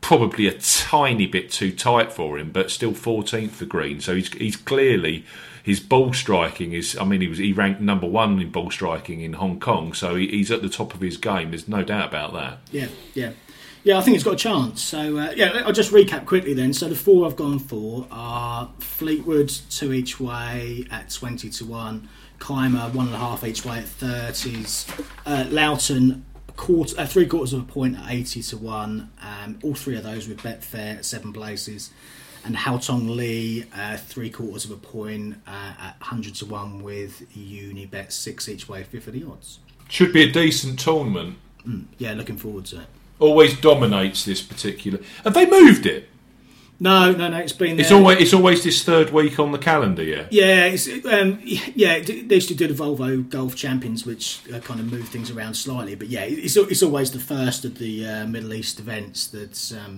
probably a tiny bit too tight for him, but still fourteenth for Green. So he's he's clearly, his ball striking is. I mean, he was he ranked number one in ball striking in Hong Kong, so he, he's at the top of his game. There's no doubt about that. Yeah, yeah, yeah. I think he's got a chance. So uh, yeah, I'll just recap quickly then. So the four I've gone for are Fleetwood two each way at twenty to one, Keimer one and a half each way at thirties, uh, Loughton quarter, uh, three quarters of a point at eighty to one. Um, all three of those with Betfair at seven places, and Hao Tong Lee uh, three quarters of a point uh, at one hundred to one with Unibet six each way, fifth of the odds. Should be a decent tournament. Mm, yeah, looking forward to it. Always dominates this particular. Have they moved it? No, no, no. It's been. It's there. always it's always this third week on the calendar, yeah. Yeah, it's, um, yeah. They used to do the Volvo Golf Champions, which uh, kind of moved things around slightly. But yeah, it's it's always the first of the uh, Middle East events that's um,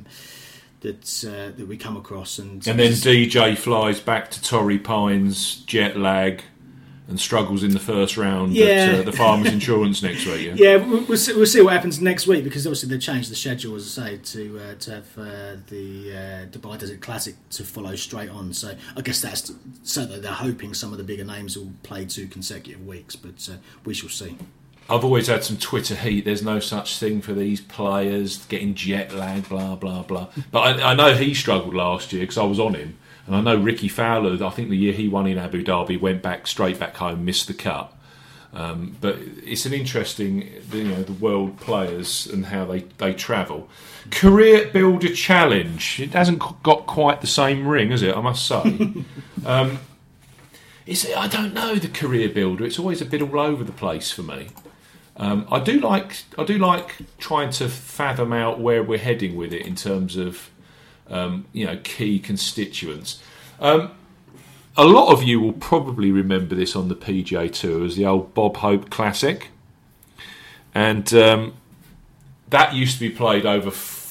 that uh, that we come across, and and then D J flies back to Torrey Pines, jet lag, and struggles in the first round yeah. at uh, the Farmers Insurance next week. Yeah, yeah we'll, we'll, see, we'll see what happens next week, because obviously they've changed the schedule, as I say, to uh, to have uh, the uh, Dubai Desert Classic to follow straight on. So I guess that's to, so that they're hoping some of the bigger names will play two consecutive weeks, but uh, we shall see. I've always had some Twitter heat. There's no such thing for these players getting jet lag, blah blah blah. But I, I know he struggled last year because I was on him. And I know Ricky Fowler, I think the year he won in Abu Dhabi, went back straight back home, missed the cut. Um, but it's an interesting, you know, the world players and how they, they travel. Career Builder Challenge. It hasn't got quite the same ring, has it? I must say. um, it's, I don't know the Career Builder. It's always a bit all over the place for me. Um, I do like I do like trying to fathom out where we're heading with it in terms of. Um, you know, key constituents. Um, a lot of you will probably remember this on the P G A Tour as the old Bob Hope Classic, and um, that used to be played over f-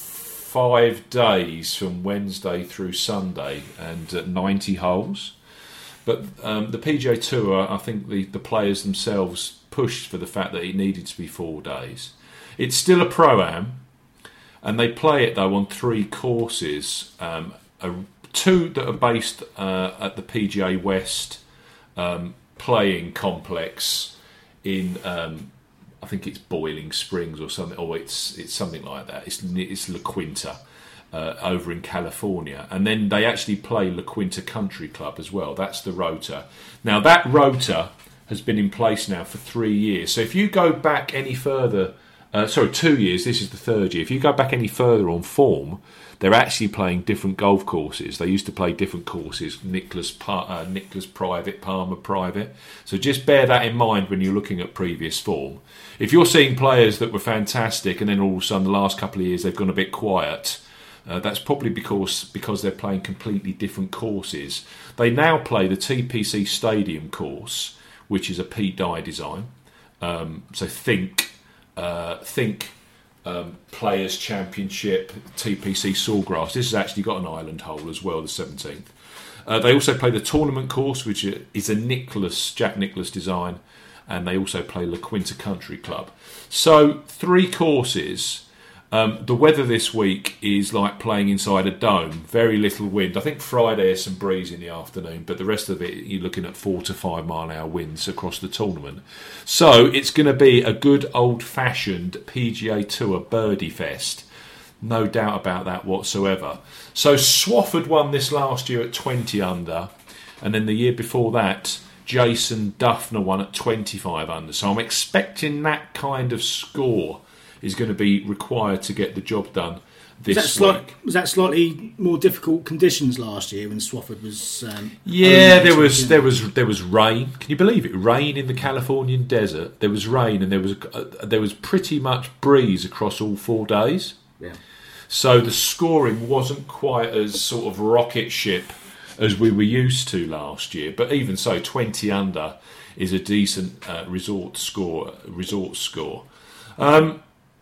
five days from Wednesday through Sunday, and uh, ninety holes. But um, the P G A Tour, I think the, the players themselves pushed for the fact that it needed to be four days. It's still a Pro-Am. And they play it, though, on three courses. Um, a, two that are based uh, at the P G A West um, playing complex in, um, I think it's Boiling Springs or something, or it's it's something like that. It's, it's La Quinta uh, over in California. And then they actually play La Quinta Country Club as well. That's the rota. Now, that rota has been in place now for three years. So if you go back any further... Uh, sorry, two years. This is the third year. If you go back any further on form, they're actually playing different golf courses. They used to play different courses. Nicholas, uh, Nicholas Private, Palmer Private. So just bear that in mind when you're looking at previous form. If you're seeing players that were fantastic and then all of a sudden the last couple of years they've gone a bit quiet, uh, that's probably because because they're playing completely different courses. They now play the T P C Stadium course, which is a Pete Dye design. Um, so think. Uh, think um, Players Championship, T P C Sawgrass. This has actually got an island hole as well, the seventeenth. Uh, they also play the tournament course, which is a Nicholas, Jack Nicklaus design, and they also play La Quinta Country Club. So three courses. Um, the weather this week is like playing inside a dome. Very little wind. I think Friday there's some breeze in the afternoon, but the rest of it you're looking at four to five mile an hour winds across the tournament. So it's going to be a good old-fashioned P G A Tour birdie fest. No doubt about that whatsoever. So Swafford won this last year at twenty under, and then the year before that, Jason Duffner won at twenty-five under. So I'm expecting that kind of score is going to be required to get the job done this was that week. Slight, was that slightly more difficult conditions last year when Swafford was? Um, yeah, there was there was there was rain. Can you believe it? Rain in the Californian desert. There was rain, and there was uh, there was pretty much breeze across all four days. Yeah. So the scoring wasn't quite as sort of rocket ship as we were used to last year. But even so, twenty under is a decent uh, resort score. Resort score. Um,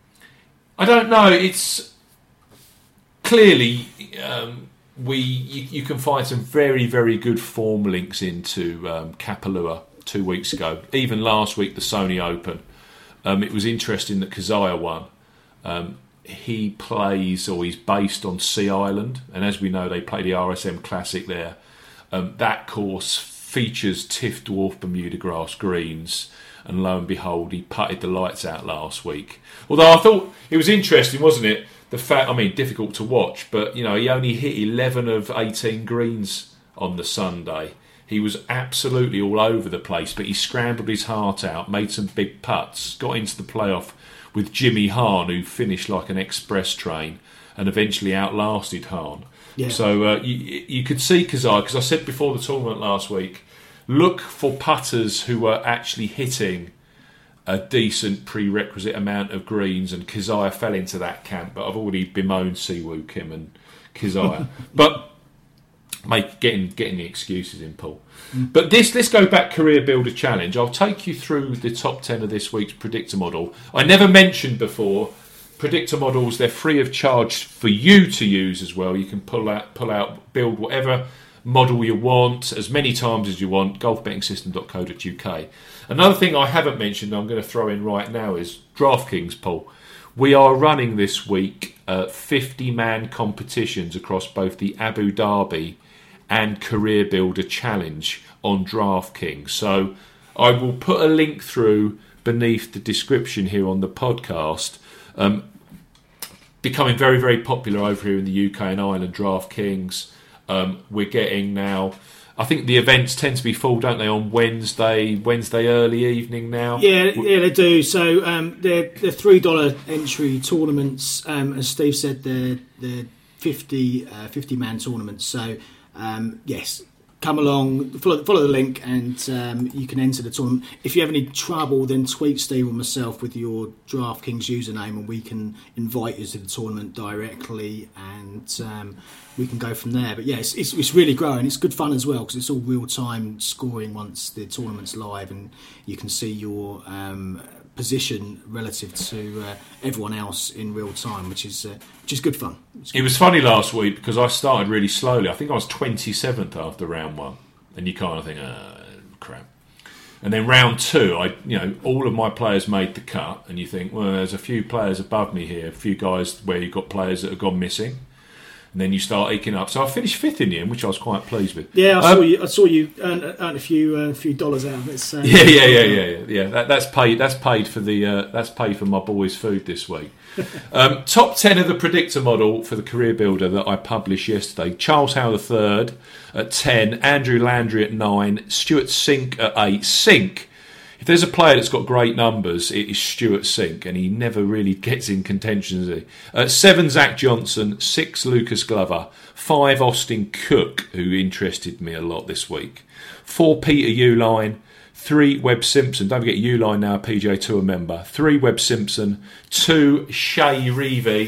I don't know. It's clearly um, we you, you can find some very very good form links into um, Kapalua two weeks ago. Even last week, the Sony Open. Um, it was interesting that Kazaya won. Um, he plays, or he's based on Sea Island, and as we know, they play the R S M Classic there. Um, that course features Tiff Dwarf Bermuda grass greens, and lo and behold, he putted the lights out last week. Although I thought it was interesting, wasn't it? The fact, I mean, difficult to watch, but you know, he only hit eleven of eighteen greens on the Sunday. He was absolutely all over the place, but he scrambled his heart out, made some big putts, got into the playoff with Jimmy Hahn, who finished like an express train and eventually outlasted Hahn. Yeah. So uh, you, you could see Kazai, because I said before the tournament last week, look for putters who are actually hitting a decent prerequisite amount of greens, and Keziah fell into that camp, but I've already bemoaned Siwoo Kim and Keziah. But make getting getting the excuses in, Paul. Mm. But this, let's go back Career Builder Challenge. I'll take you through the top ten of this week's predictor model. I never mentioned before, predictor models, they're free of charge for you to use as well. You can pull out, pull out, build whatever model you want as many times as you want. golf betting system dot co dot uk. Another thing I haven't mentioned, I'm going to throw in right now, is DraftKings, Paul. We are running this week uh, fifty-man competitions across both the Abu Dhabi and Career Builder Challenge on DraftKings. So I will put a link through beneath the description here on the podcast. Um, becoming very, very popular over here in the U K and Ireland, DraftKings. Um, we're getting now, I think the events tend to be full, don't they, on Wednesday, Wednesday early evening now? Yeah, yeah, they do. So um, they're, they're three dollars entry tournaments. Um, as Steve said, they're, they're fifty, uh, fifty-man tournaments. So, um, yes, come along, follow, follow the link, and um, you can enter the tournament. If you have any trouble, then tweet Steve or myself with your DraftKings username, and we can invite you to the tournament directly, and um, we can go from there. But yeah, it's, it's, it's really growing. It's good fun as well, because it's all real-time scoring once the tournament's live, and you can see your um, position relative to uh, everyone else in real time, which is uh, which is good fun. Good. It was funny last week because I started really slowly. I think I was twenty-seventh after round one, and you kind of think, ah, crap. And then round two, I, you know, all of my players made the cut, and you think, well, there's a few players above me here, a few guys where you've got players that have gone missing. And then you start eking up. So I finished fifth in the end, which I was quite pleased with. Yeah, I um, saw you. I saw you earn, earn a few uh, few dollars out of it. So. Yeah, yeah, yeah, yeah, yeah. yeah. That, that's paid. That's paid for the. Uh, that's paid for my boys' food this week. um, top ten of the predictor model for the Career Builder that I published yesterday. Charles Howe the third at ten. Andrew Landry at nine. Stuart Sink at eight. Sink. If there's a player that's got great numbers, it is Stuart Sink, and he never really gets in contention, does he? At seven, Zach Johnson. Six, Lucas Glover. Five, Austin Cook, who interested me a lot this week. Four, Peter Uline. Three, Webb Simpson. Don't forget Uline now, a P G A Tour member. Three, Webb Simpson. Two, Shay Reevy.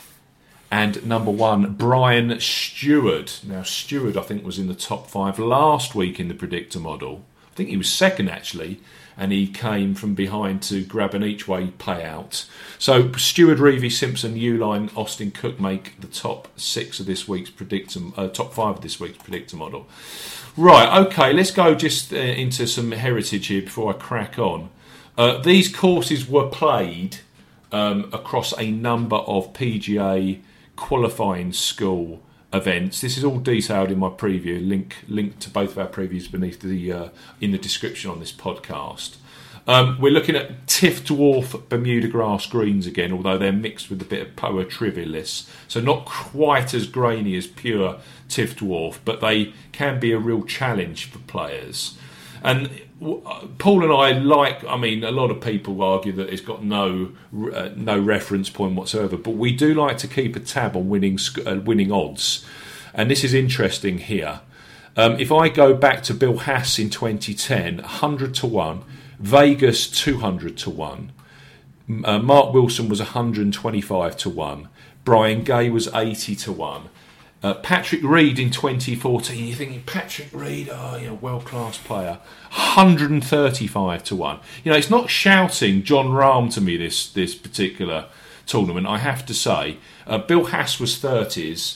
And number one, Brian Stewart. Now, Stewart, I think, was in the top five last week in the predictor model. I think he was second, actually. And he came from behind to grab an each-way payout. So Stewart, Reevy, Simpson, Uline, Austin Cook make the top six of this week's predictor, uh, top five of this week's predictor model. Right, okay, let's go just uh, into some heritage here before I crack on. Uh, these courses were played um, across a number of P G A qualifying school events. This is all detailed in my preview. Link link to both of our previews beneath the uh, in the description on this podcast. Um, we're looking at Tiff Dwarf Bermuda grass greens again, although they're mixed with a bit of P O A Trivialis, so not quite as grainy as pure Tiff Dwarf, but they can be a real challenge for players. And Paul and I like, I mean, a lot of people argue that it's got no uh, no reference point whatsoever, but we do like to keep a tab on winning uh, winning odds. And this is interesting here. Um, if I go back to Bill Haas in twenty ten, one hundred to one, Vegas two hundred to one, uh, Mark Wilson was one hundred twenty-five to one, Brian Gay was eighty to one. Uh, Patrick Reed in twenty fourteen, you're thinking, Patrick Reed, oh, you know, world-class player, one hundred thirty-five to one. You know, it's not shouting John Rahm to me, this this particular tournament, I have to say. Uh, Bill Haas was thirties,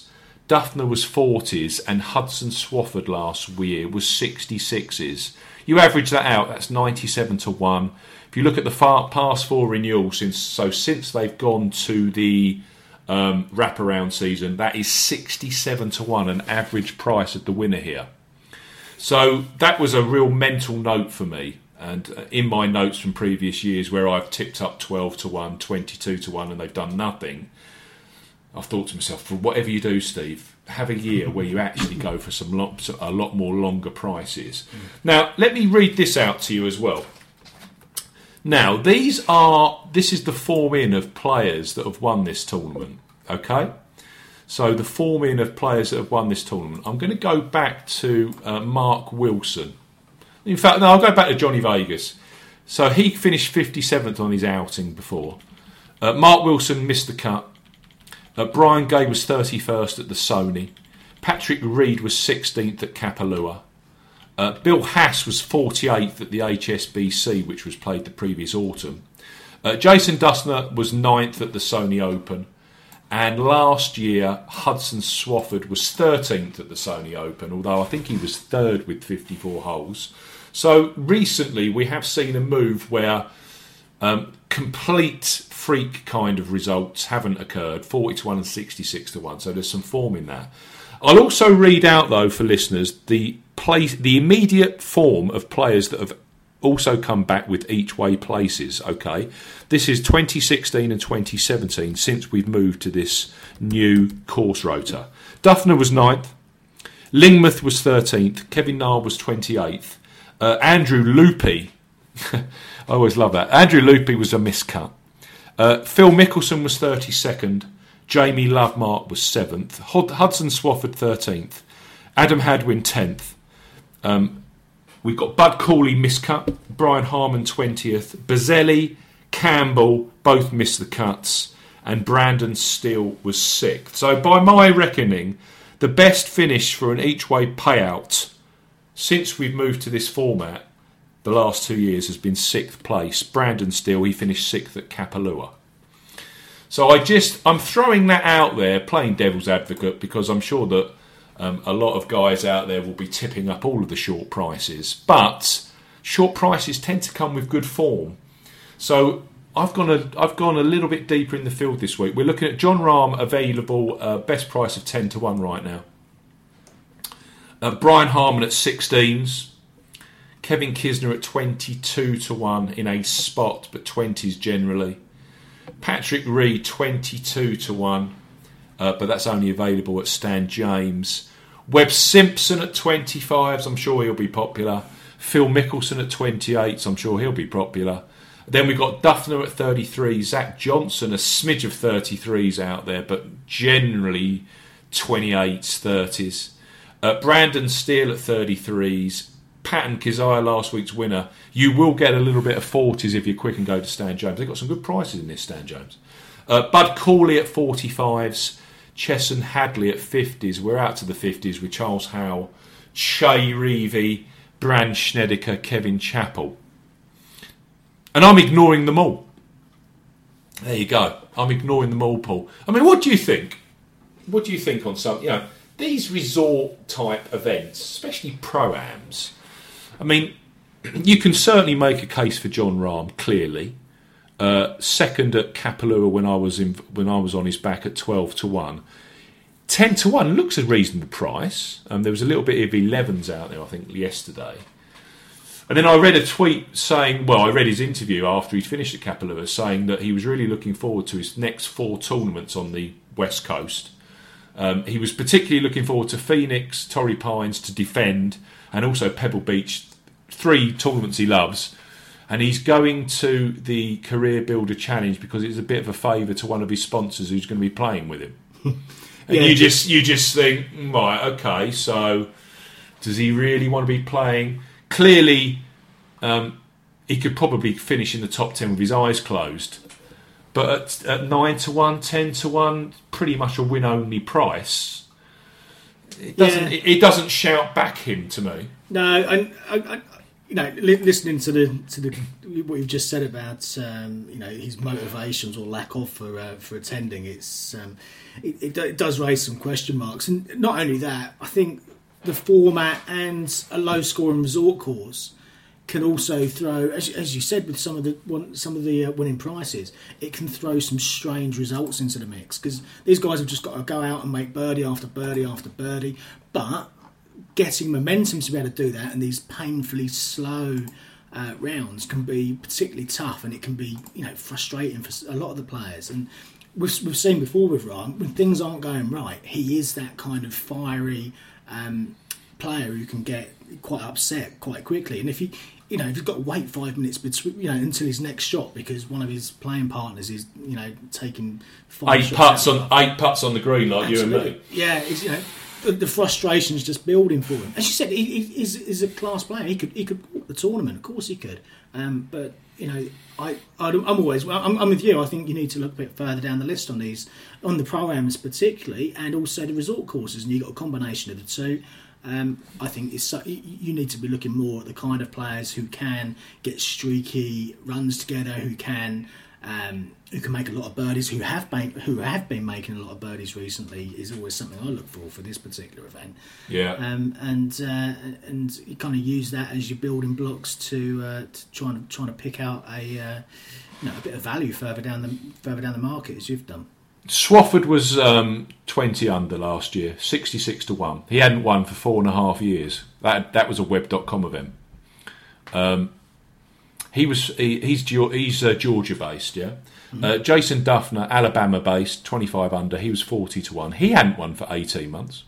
Duffner was forties, and Hudson Swafford last year was sixty-sixes. You average that out, that's ninety-seven to one. If you look at the far, past four renewals, since so since they've gone to the um, wraparound season, that is sixty-seven to one, an average price of the winner here. So that was a real mental note for me. And in my notes from previous years where I've tipped up twelve to one, twenty-two to one, and they've done nothing, I've thought to myself, for whatever you do, Steve, have a year where you actually go for some lot, a lot more longer prices. Mm. Now, let me read this out to you as well. Now, these are this is the form in of players that have won this tournament. Okay, so the form in of players that have won this tournament. I'm going to go back to uh, Mark Wilson. In fact, no, I'll go back to Johnny Vegas. So he finished fifty-seventh on his outing before. Uh, Mark Wilson missed the cut. Uh, Brian Gay was thirty-first at the Sony. Patrick Reed was sixteenth at Kapalua. Uh, Bill Haas was forty-eighth at the H S B C, which was played the previous autumn. Uh, Jason Dustner was ninth at the Sony Open. And last year, Hudson Swafford was thirteenth at the Sony Open, although I think he was third with fifty-four holes. So recently we have seen a move where um, complete freak kind of results haven't occurred, forty to one and sixty-six to one, so there's some form in that. I'll also read out, though, for listeners, the place, the immediate form of players that have also come back with each way places, okay? This is twenty sixteen and twenty seventeen, since we've moved to this new course rota. Duffner was ninth, Lingmuth was thirteenth, Kevin Na was twenty-eighth, uh, Andrew Loopy, I always love that, Andrew Loopy was a miscut, uh, Phil Mickelson was thirty-second, Jamie Lovemark was seventh, Hudson Swafford thirteenth, Adam Hadwin tenth, um, we've got Bud Cooley miscut, Brian Harmon twentieth, Bazzelli, Campbell both missed the cuts, and Brandon Steele was sixth. So by my reckoning, the best finish for an each-way payout since we've moved to this format the last two years has been sixth place. Brandon Steele, he finished sixth at Kapalua. So I just, I'm throwing that out there, playing devil's advocate, because I'm sure that Um, a lot of guys out there will be tipping up all of the short prices, but short prices tend to come with good form. So I've gone a, I've gone a little bit deeper in the field this week. We're looking at John Rahm available, uh, best price of ten to one right now. Uh, Brian Harmon at sixteens, Kevin Kisner at twenty-two to one in a spot, but twenties generally. Patrick Reed twenty-two to one. Uh, but that's only available at Stan James. Webb Simpson at twenty-fives, I'm sure he'll be popular. Phil Mickelson at twenty-eights, I'm sure he'll be popular. Then we've got Duffner at thirty-three, Zach Johnson, a smidge of thirty-threes out there, but generally twenty-eights, thirties. Uh, Brandon Steele at thirty-threes. Patton Kizzire, last week's winner. You will get a little bit of forties if you're quick and go to Stan James. They've got some good prices in this Stan James. Uh, Bud Cooley at forty-fives. Chesson Hadley at fifties. We're out to the fifties with Charles Howell, Shay Reevy, Brand Schnedeker, Kevin Chappell. And I'm ignoring them all. There you go. I'm ignoring them all, Paul. I mean, what do you think? What do you think on some, you know, these resort type events, especially Pro-Ams? I mean, you can certainly make a case for John Rahm, clearly. Uh, second at Kapalua when I was in, when I was on his back at twelve to one. ten to one looks a reasonable price. Um, there was a little bit of elevens out there, I think, yesterday. And then I read a tweet saying, well, I read his interview after he'd finished at Kapalua, saying that he was really looking forward to his next four tournaments on the West Coast. Um, he was particularly looking forward to Phoenix, Torrey Pines to defend, and also Pebble Beach, three tournaments he loves. And he's going to the Career Builder Challenge because it's a bit of a favour to one of his sponsors who's going to be playing with him. And yeah, you just you just think, right, okay, so does he really want to be playing? Clearly, um, he could probably finish in the top ten with his eyes closed. But at, at nine to one, ten to one, pretty much a win-only price. It doesn't. Yeah. It, it doesn't shout back him to me. No, and I, I, you know, li- listening to the to the what you've just said about um, you know his motivations or lack of for uh, for attending, it's um, it, it, it does raise some question marks. And not only that, I think the format and a low scoring resort course can also throw, as, as you said, with some of the one, some of the uh, winning prices, it can throw some strange results into the mix because these guys have just got to go out and make birdie after birdie after birdie, but getting momentum to be able to do that and these painfully slow uh, rounds can be particularly tough, and it can be, you know, frustrating for a lot of the players. And we've, we've seen before with Ryan, when things aren't going right, he is that kind of fiery um, player who can get quite upset quite quickly. And if he, you know, if he's got to wait five minutes between, you know, until his next shot because one of his playing partners is, you know, taking five eight putts on eight putts on the green like Absolutely. you and me. Yeah, it's, you know. The, the frustration's just building for him. As you said, he, he he's, he's a class player. He could he could walk the tournament, of course he could. Um, but you know, I I'm always well, I'm, I'm with you. I think you need to look a bit further down the list on these, on the pro-ams particularly, and also the resort courses. And you have got a combination of the two. Um, I think it's so, you need to be looking more at the kind of players who can get streaky runs together, who can. Um, who can make a lot of birdies, who have been who have been making a lot of birdies recently, is always something I look for for this particular event. Yeah, um, and uh, and you kind of use that as your building blocks to, uh, to try and trying to pick out a uh, you know a bit of value further down the further down the market as you've done. Swafford was um, twenty under last year, sixty-six to one. He hadn't won for four and a half years. That that was a web dot com event. Um, He was he, he's he's uh, Georgia based, yeah. Mm-hmm. Uh, Jason Duffner, Alabama based, twenty-five under. He was forty to one. He hadn't won for eighteen months.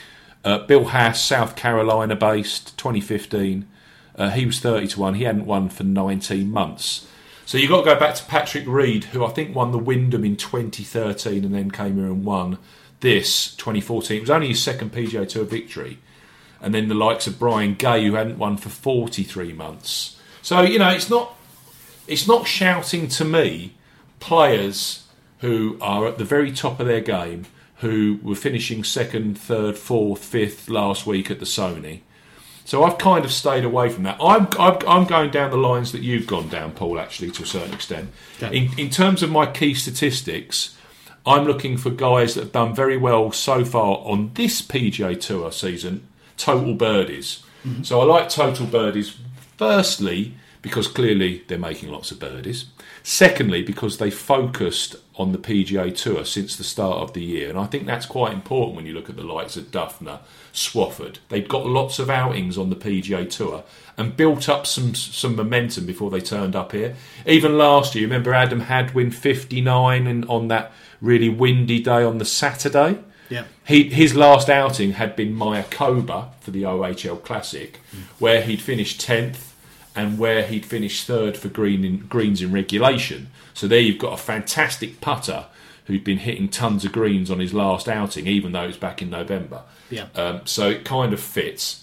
Uh, Bill Haas, South Carolina based, twenty fifteen. Uh, he was thirty to one. He hadn't won for nineteen months. So you've got to go back to Patrick Reed, who I think won the Wyndham in twenty thirteen and then came here and won this twenty fourteen. It was only his second P G A Tour victory. And then the likes of Brian Gay, who hadn't won for forty-three months. So, you know, it's not it's not shouting to me players who are at the very top of their game, who were finishing second, third, fourth, fifth last week at the Sony. So I've kind of stayed away from that. I'm I'm, I'm going down the lines that you've gone down, Paul, actually, to a certain extent. Okay. In, in terms of my key statistics, I'm looking for guys that have done very well so far on this P G A Tour season, total birdies. Mm-hmm. So I like total birdies, firstly, because clearly they're making lots of birdies. Secondly, because they focused on the P G A Tour since the start of the year. And I think that's quite important when you look at the likes of Duffner, Swafford. They'd got lots of outings on the P G A Tour and built up some some momentum before they turned up here. Even last year, remember Adam Hadwin, fifty-nine, and on that really windy day on the Saturday? Yeah. He, his last outing had been Mayakoba for the O H L Classic, mm. where he'd finished tenth and where he'd finished third for green in, greens in regulation. So there you've got a fantastic putter who'd been hitting tons of greens on his last outing, even though it was back in November. Yeah. Um, so it kind of fits.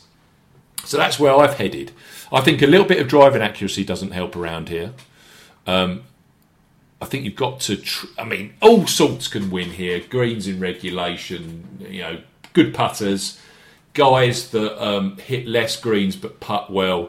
So that's where I've headed. I think a little bit of driving accuracy doesn't help around here. Um, I think you've got to... Tr- I mean, all sorts can win here. Greens in regulation, you know, good putters, guys that um, hit less greens but putt well.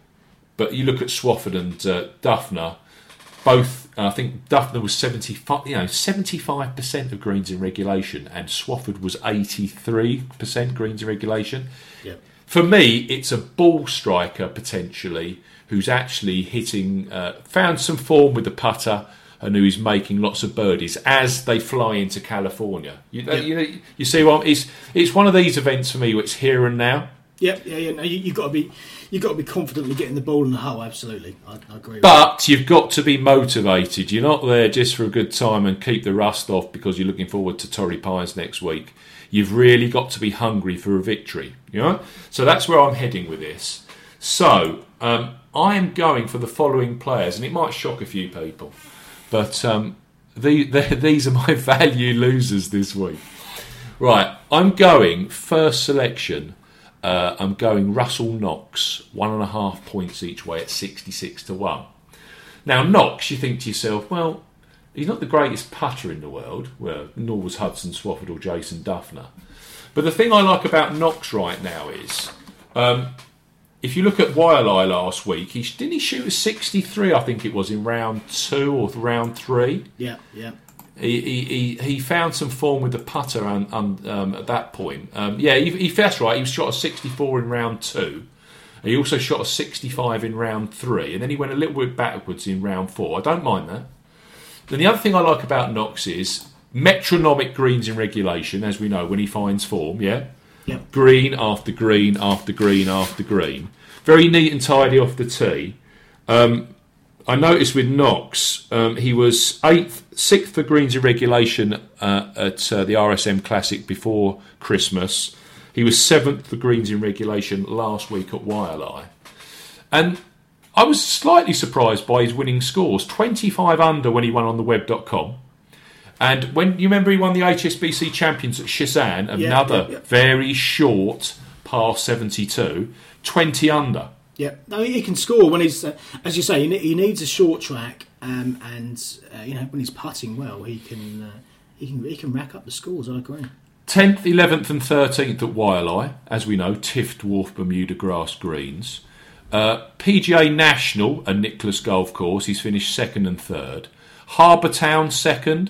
But you look at Swafford and uh, Duffner, both, uh, I think Duffner was seventy-five, you know, seventy-five percent of greens in regulation, and Swafford was eighty-three percent greens in regulation. Yeah. For me, it's a ball striker, potentially, who's actually hitting, uh, found some form with the putter, and who is making lots of birdies as they fly into California. You, Yep. you, know, you see what I'm, it's, it's one of these events for me where it's here and now. Yep, yeah, yeah. No, you, you've got to be, you've got to be confidently getting the ball in the hole. Absolutely, I, I agree. But with you've got to be motivated. You're not there just for a good time and keep the rust off because you're looking forward to Torrey Pines next week. You've really got to be hungry for a victory. You know, so that's where I'm heading with this. So um, I am going for the following players, and it might shock a few people, but um, the, the, these are my value losers this week. Right, I'm going first selection. Uh, I'm going Russell Knox, one and a half points each way at sixty-six to one. Now, Knox, you think to yourself, well, he's not the greatest putter in the world, well, nor was Hudson Swafford or Jason Duffner. But the thing I like about Knox right now is um, if you look at Wildeye last week, he didn't he shoot a sixty-three, I think it was, in round two or round three? Yeah, yeah. He he, he found some form with the putter and, and, um, at that point. Um, yeah, he, he, that's right. He shot a sixty-four in round two. He also shot a sixty-five in round three, and then he went a little bit backwards in round four. I don't mind that. Then the other thing I like about Knox is metronomic greens in regulation, as we know, when he finds form, yeah? Yep. Green after green after green after green. Very neat and tidy off the tee. Um, I noticed with Knox, um, he was eighth, sixth for greens in regulation uh, at uh, the R S M Classic before Christmas. He was seventh for greens in regulation last week at Wildeye. And I was slightly surprised by his winning scores. twenty-five under when he won on the web dot com. And when you remember he won the H S B C Champions at Shazan, another yeah, yeah, yeah. very short par seventy-two, twenty under. Yeah, no, he can score when he's, uh, as you say, he needs a short track, um, and uh, you know when he's putting well, he can uh, he can he can rack up the scores. I agree. tenth, eleventh, and thirteenth at Wildeye, as we know, Tiff Dwarf Bermuda Grass Greens. Uh, P G A National and Nicholas Golf Course, he's finished second and third. Harbour Town second.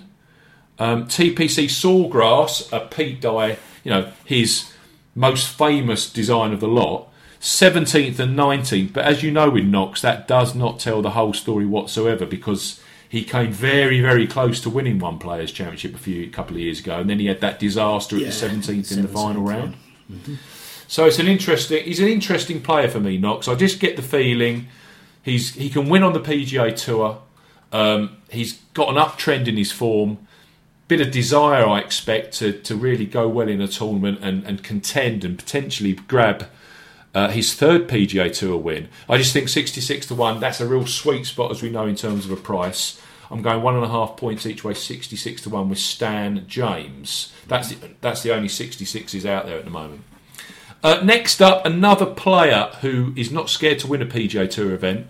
Um, T P C Sawgrass, uh, Pete Dye, you know, his most famous design of the lot, seventeenth and nineteenth. But as you know with Knox, that does not tell the whole story whatsoever, because he came very, very close to winning one Players' Championship a few couple of years ago, and then he had that disaster at yeah, the seventeenth in the final round. Yeah. Mm-hmm. So it's an interesting. He's an interesting player for me, Knox. I just get the feeling he's he can win on the P G A Tour. Um, he's got an uptrend in his form. Bit of desire, I expect, to, to really go well in a tournament and, and contend and potentially grab uh, his third P G A Tour win. I just think sixty-six to one, that's a real sweet spot, as we know, in terms of a price. I'm going one and a half points each way, sixty-six to one with Stan James. That's the, that's the only sixty-sixes out there at the moment. Uh, next up, another player who is not scared to win a P G A Tour event.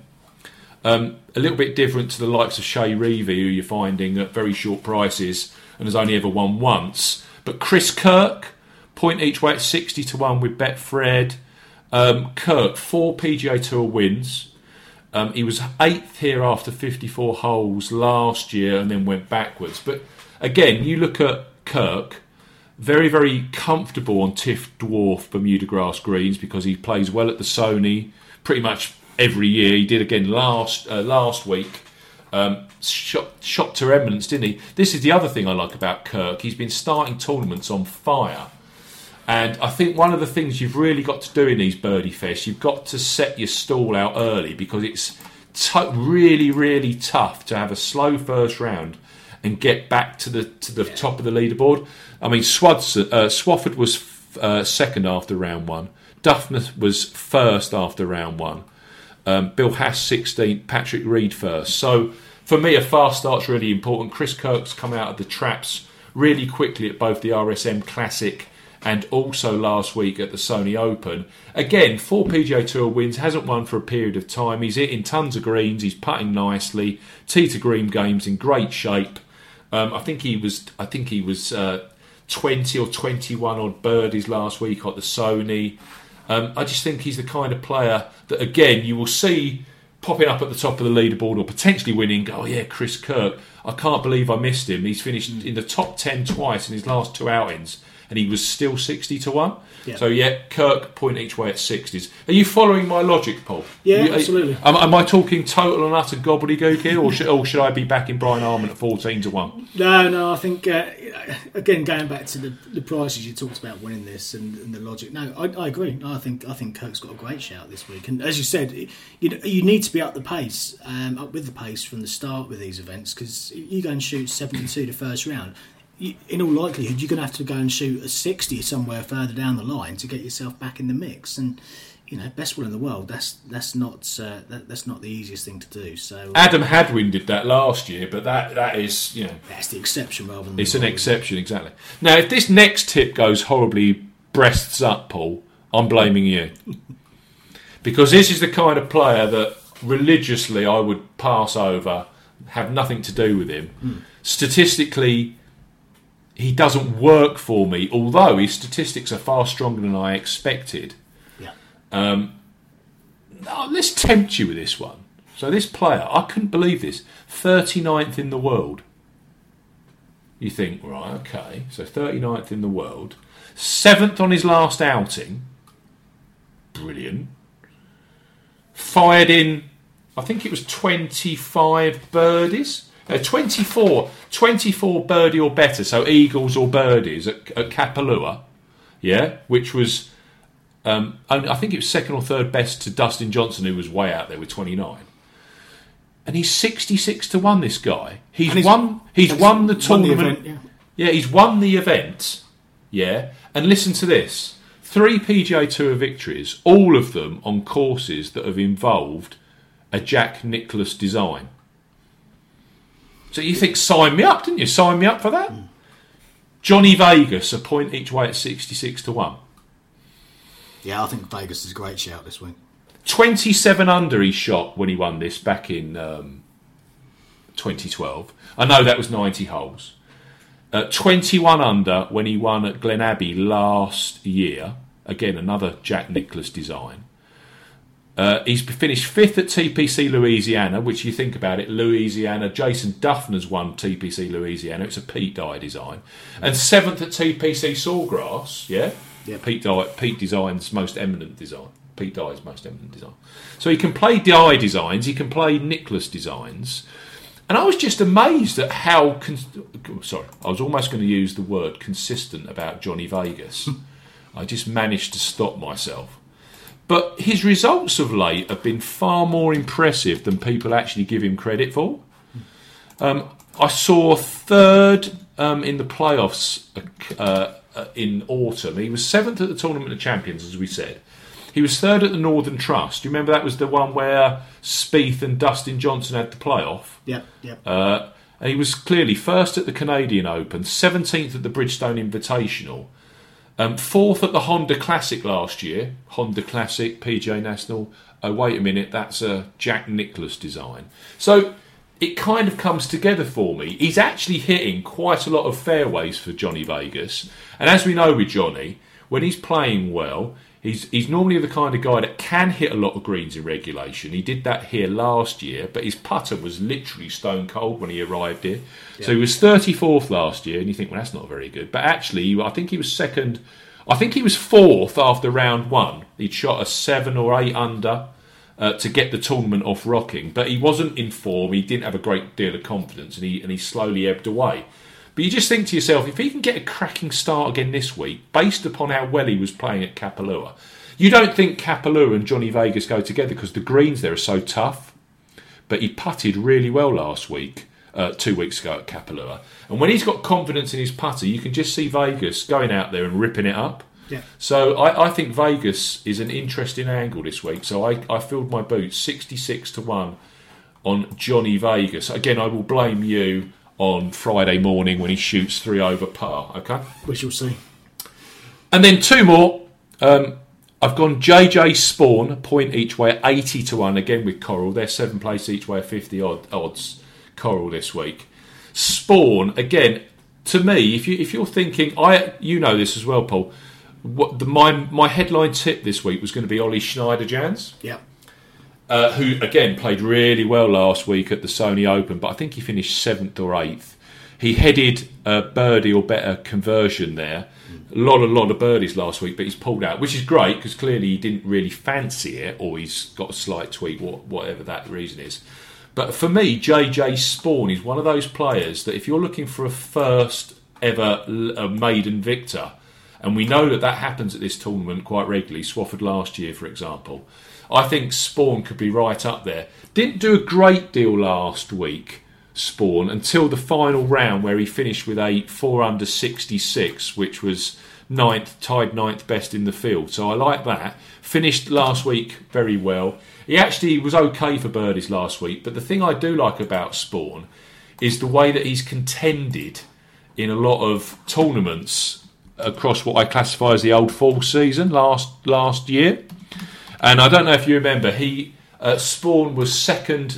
Um, a little bit different to the likes of Shea Reevy, who you're finding at very short prices and has only ever won once. But Chris Kirk, point each way at sixty to one with Betfred. Um, Kirk, four P G A Tour wins. Um, he was eighth here after fifty-four holes last year and then went backwards. But again, you look at Kirk, very, very comfortable on Tiff Dwarf Bermuda Grass Greens because he plays well at the Sony pretty much every year. He did again last uh, last week. Um, shot, shot to eminence, didn't he? This is the other thing I like about Kirk. He's been starting tournaments on fire. And I think one of the things you've really got to do in these birdie fests, you've got to set your stall out early, because it's t- really, really tough to have a slow first round and get back to the to the top of the leaderboard. I mean, Swadson, uh, Swafford was f- uh, second after round one. Duffner was first after round one. Um, Bill Haas sixteenth, Patrick Reed first. So for me, a fast start's really important. Chris Kirk's come out of the traps really quickly at both the R S M Classic and also last week at the Sony Open. Again, four P G A Tour wins, hasn't won for a period of time. He's hitting tons of greens, he's putting nicely. Tee to green game's in great shape. Um, I think he was, I think he was uh, twenty or twenty-one odd birdies last week at the Sony. Um, I just think he's the kind of player that, again, you will see popping up at the top of the leaderboard or potentially winning. Oh yeah, Chris Kirk. I can't believe I missed him. He's finished in the top ten twice in his last two outings, and he was still sixty to one. Yeah. So yeah, Kirk, point each way at sixties. Are you following my logic, Paul? Yeah, you, absolutely. Am, am I talking total and utter gobbledygook here, or should, or should I be backing Brian Harman at fourteen to one? No, no. I think uh, again, going back to the, the prices you talked about winning this and, and the logic. No, I, I agree. I think I think Kirk's got a great shout this week, and as you said, you you need to be up the pace, um, up with the pace from the start with these events, because you go and shoot seventy-two the first round. In all likelihood, you're going to have to go and shoot a sixty somewhere further down the line to get yourself back in the mix. And you know, best will in the world. That's that's not uh, that, that's not the easiest thing to do. So uh, Adam Hadwin did that last year, but that that is you know that's the exception rather than it's an exception exactly. Now, if this next tip goes horribly breasts up, Paul, I'm blaming you because this is the kind of player that religiously I would pass over, have nothing to do with him. Mm. Statistically, he doesn't work for me, although his statistics are far stronger than I expected. Yeah. Um, just tempt you with this one. So this player, I couldn't believe this, thirty-ninth in the world. You think, right, okay, so thirty-ninth in the world. seventh on his last outing. Brilliant. Fired in, I think it was twenty-five birdies. Uh, twenty-four, twenty-four birdie or better, so eagles or birdies at, at Kapalua. Yeah, which was, um, I think it was second or third best to Dustin Johnson, who was way out there with twenty-nine. And he's sixty-six to one, this guy. He's, he's won He's won the tournament. Won the event, yeah. yeah, he's won the event. Yeah. And listen to this. Three P G A Tour victories, all of them on courses that have involved a Jack Nicklaus design. So you think, sign me up, didn't you? Sign me up for that? Mm. Johnny Vegas, a point each way at sixty-six to one. Yeah, I think Vegas is a great shout this week. twenty-seven under he shot when he won this back in um, twenty twelve. I know that was ninety holes. Uh, twenty-one under when he won at Glen Abbey last year. Again, another Jack Nicklaus design. Uh, he's finished fifth at T P C Louisiana, which you think about it, Louisiana. Jason Duffner's won T P C Louisiana. It's a Pete Dye design. And seventh at T P C Sawgrass, yeah? yeah. Pete Dye, Pete Design's most eminent design. Pete Dye's most eminent design. So he can play Dye designs, he can play Nicklaus designs. And I was just amazed at how... Con- sorry, I was almost going to use the word consistent about Johnny Vegas. I just managed to stop myself. But his results of late have been far more impressive than people actually give him credit for. Um, I saw third um, in the playoffs uh, uh, in autumn. He was seventh at the Tournament of Champions, as we said. He was third at the Northern Trust. Do you remember that was the one where Spieth and Dustin Johnson had the playoff? Yep, yep. Uh, and he was clearly first at the Canadian Open, seventeenth at the Bridgestone Invitational, um, fourth at the Honda Classic last year. Honda Classic, P G A National. Oh, wait a minute, that's a Jack Nicklaus design. So it kind of comes together for me. He's actually hitting quite a lot of fairways for Johnny Vegas. And as we know with Johnny, when he's playing well... He's he's normally the kind of guy that can hit a lot of greens in regulation. He did that here last year, but his putter was literally stone cold when he arrived here. Yeah. So he was thirty-fourth last year, and you think, well, that's not very good. But actually, I think he was second. I think he was fourth after round one. He'd shot a seven or eight under uh, to get the tournament off rocking, but he wasn't in form. He didn't have a great deal of confidence, and he and he slowly ebbed away. But you just think to yourself, if he can get a cracking start again this week, based upon how well he was playing at Kapalua, you don't think Kapalua and Johnny Vegas go together because the greens there are so tough. But he putted really well last week, uh, two weeks ago at Kapalua. And when he's got confidence in his putter, you can just see Vegas going out there and ripping it up. Yeah. So I, I think Vegas is an interesting angle this week. So I, I filled my boots sixty-six to one on Johnny Vegas. Again, I will blame you on Friday morning when he shoots three over par, okay? We shall see. And then two more. Um, I've gone J J Spawn, a point each way at eighty to one, again with Coral. They're seven place each way at fifty odd odds, Coral this week. Spawn, again, to me, if, you, if you're thinking, I, you know this as well, Paul, what the, my, my headline tip this week was going to be Ollie Schneider-Jans. Yeah. Uh, who, again, played really well last week at the Sony Open, but I think he finished seventh or eighth. He headed a birdie or better conversion there. A lot, a lot of birdies last week, but he's pulled out, which is great because clearly he didn't really fancy it, or he's got a slight tweak, whatever that reason is. But for me, J J Spawn is one of those players that if you're looking for a first ever a maiden victor, and we know that that happens at this tournament quite regularly, Swafford last year, for example, I think Spawn could be right up there. Didn't do a great deal last week, Spawn, until the final round where he finished with a four under sixty-six, which was ninth, tied ninth best in the field. So I like that. Finished last week very well. He actually was okay for birdies last week, but the thing I do like about Spawn is the way that he's contended in a lot of tournaments across what I classify as the old fall season last last year. And I don't know if you remember, he uh, Spawn was second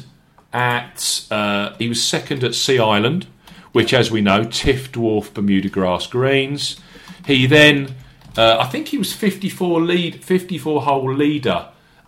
at uh, he was second at Sea Island, which, as we know, Tiff Dwarf Bermuda grass greens. He then, uh, I think he was fifty-four lead, fifty-four hole leader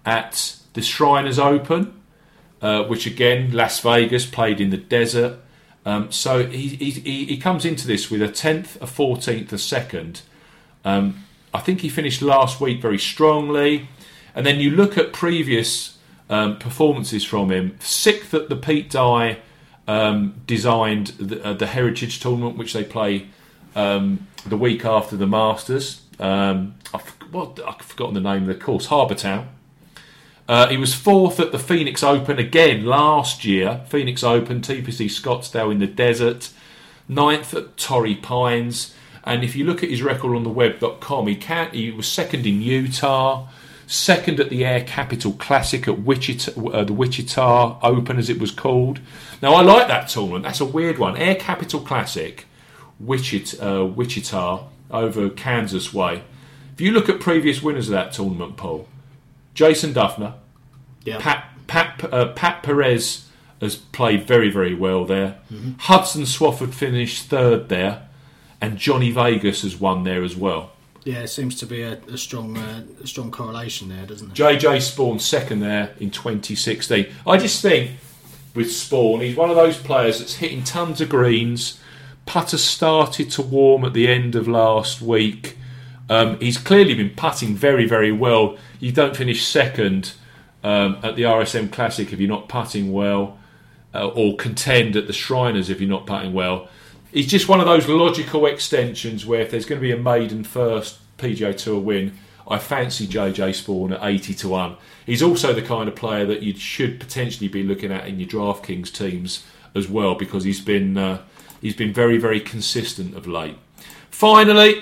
at the Shriners Open, uh, which again, Las Vegas, played in the desert. Um, so he, he he comes into this with a tenth, a fourteenth, a second. Um, I think he finished last week very strongly. And then you look at previous um, performances from him. Sixth at the Pete Dye um, designed the, uh, the Heritage Tournament, which they play um, the week after the Masters. Um, I've, what, I've forgotten the name of the course. Harbour Town. Uh, he was fourth at the Phoenix Open again last year. Phoenix Open, T P C Scottsdale in the desert. Ninth at Torrey Pines. And if you look at his record on the web dot com, he, can, he was second in Utah. Second at the Air Capital Classic at Wichita, uh, the Wichita Open, as it was called. Now, I like that tournament. That's a weird one. Air Capital Classic, Wichita, uh, Wichita over Kansas way. If you look at previous winners of that tournament, Paul, Jason Duffner, yeah. Pat Pat uh, Pat Perez has played very, very well there. Mm-hmm. Hudson Swafford finished third there, and Johnny Vegas has won there as well. Yeah, it seems to be a, a strong uh, a strong correlation there, doesn't it? J J Spawn second there in twenty sixteen. I just think with Spawn, he's one of those players that's hitting tons of greens. Putter started to warm at the end of last week. Um, he's clearly been putting very, very well. You don't finish second um, at the R S M Classic if you're not putting well, uh, or contend at the Shriners if you're not putting well. He's just one of those logical extensions where if there's going to be a maiden first P G A Tour win, I fancy J J Spawn at eighty to one. He's also the kind of player that you should potentially be looking at in your DraftKings teams as well, because he's been uh, he's been very, very consistent of late. Finally,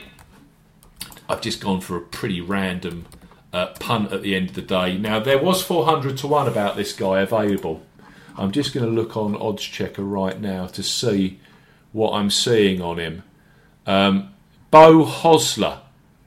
I've just gone for a pretty random uh, punt at the end of the day. Now, there was four hundred to one about this guy available. I'm just going to look on Odds Checker right now to see what I'm seeing on him. Um, Beau Hossler.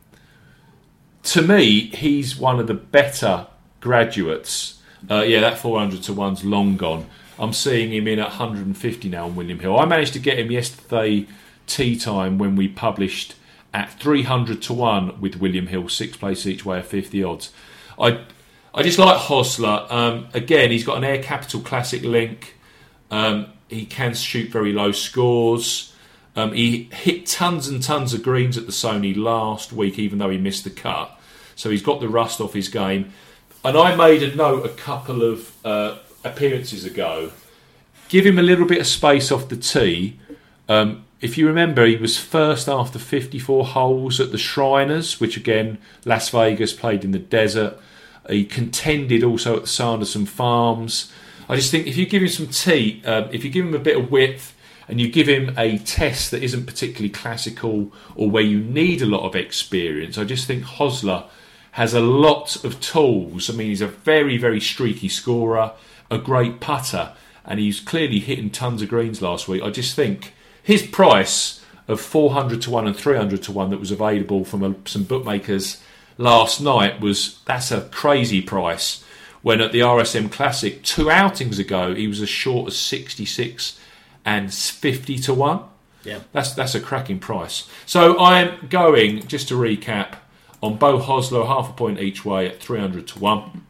To me, he's one of the better graduates. Uh, yeah, that four hundred to one's long gone. I'm seeing him in at one hundred fifty now on William Hill. I managed to get him yesterday tea time when we published at three hundred to one with William Hill, six places each way at fifty odds. I I just like Hossler. Um, again, he's got an Air Capital Classic link. Um, he can shoot very low scores. Um, he hit tons and tons of greens at the Sony last week, even though he missed the cut. So he's got the rust off his game. And I made a note a couple of uh, appearances ago. Give him a little bit of space off the tee. Um, if you remember, he was first after fifty-four holes at the Shriners, which again, Las Vegas, played in the desert. He contended also at the Sanderson Farms. I just think if you give him some tee, um, if you give him a bit of width, and you give him a test that isn't particularly classical or where you need a lot of experience, I just think Hossler has a lot of tools. I mean, he's a very, very streaky scorer, a great putter, and he's clearly hitting tons of greens last week. I just think his price of four hundred to one and three hundred to one that was available from a, some bookmakers last night was, that's a crazy price. When at the R S M Classic two outings ago, he was as short as sixty-six and fifty to one. Yeah, that's that's a cracking price. So I'm going, just to recap, on Beau Hossler, half a point each way at three hundred to one.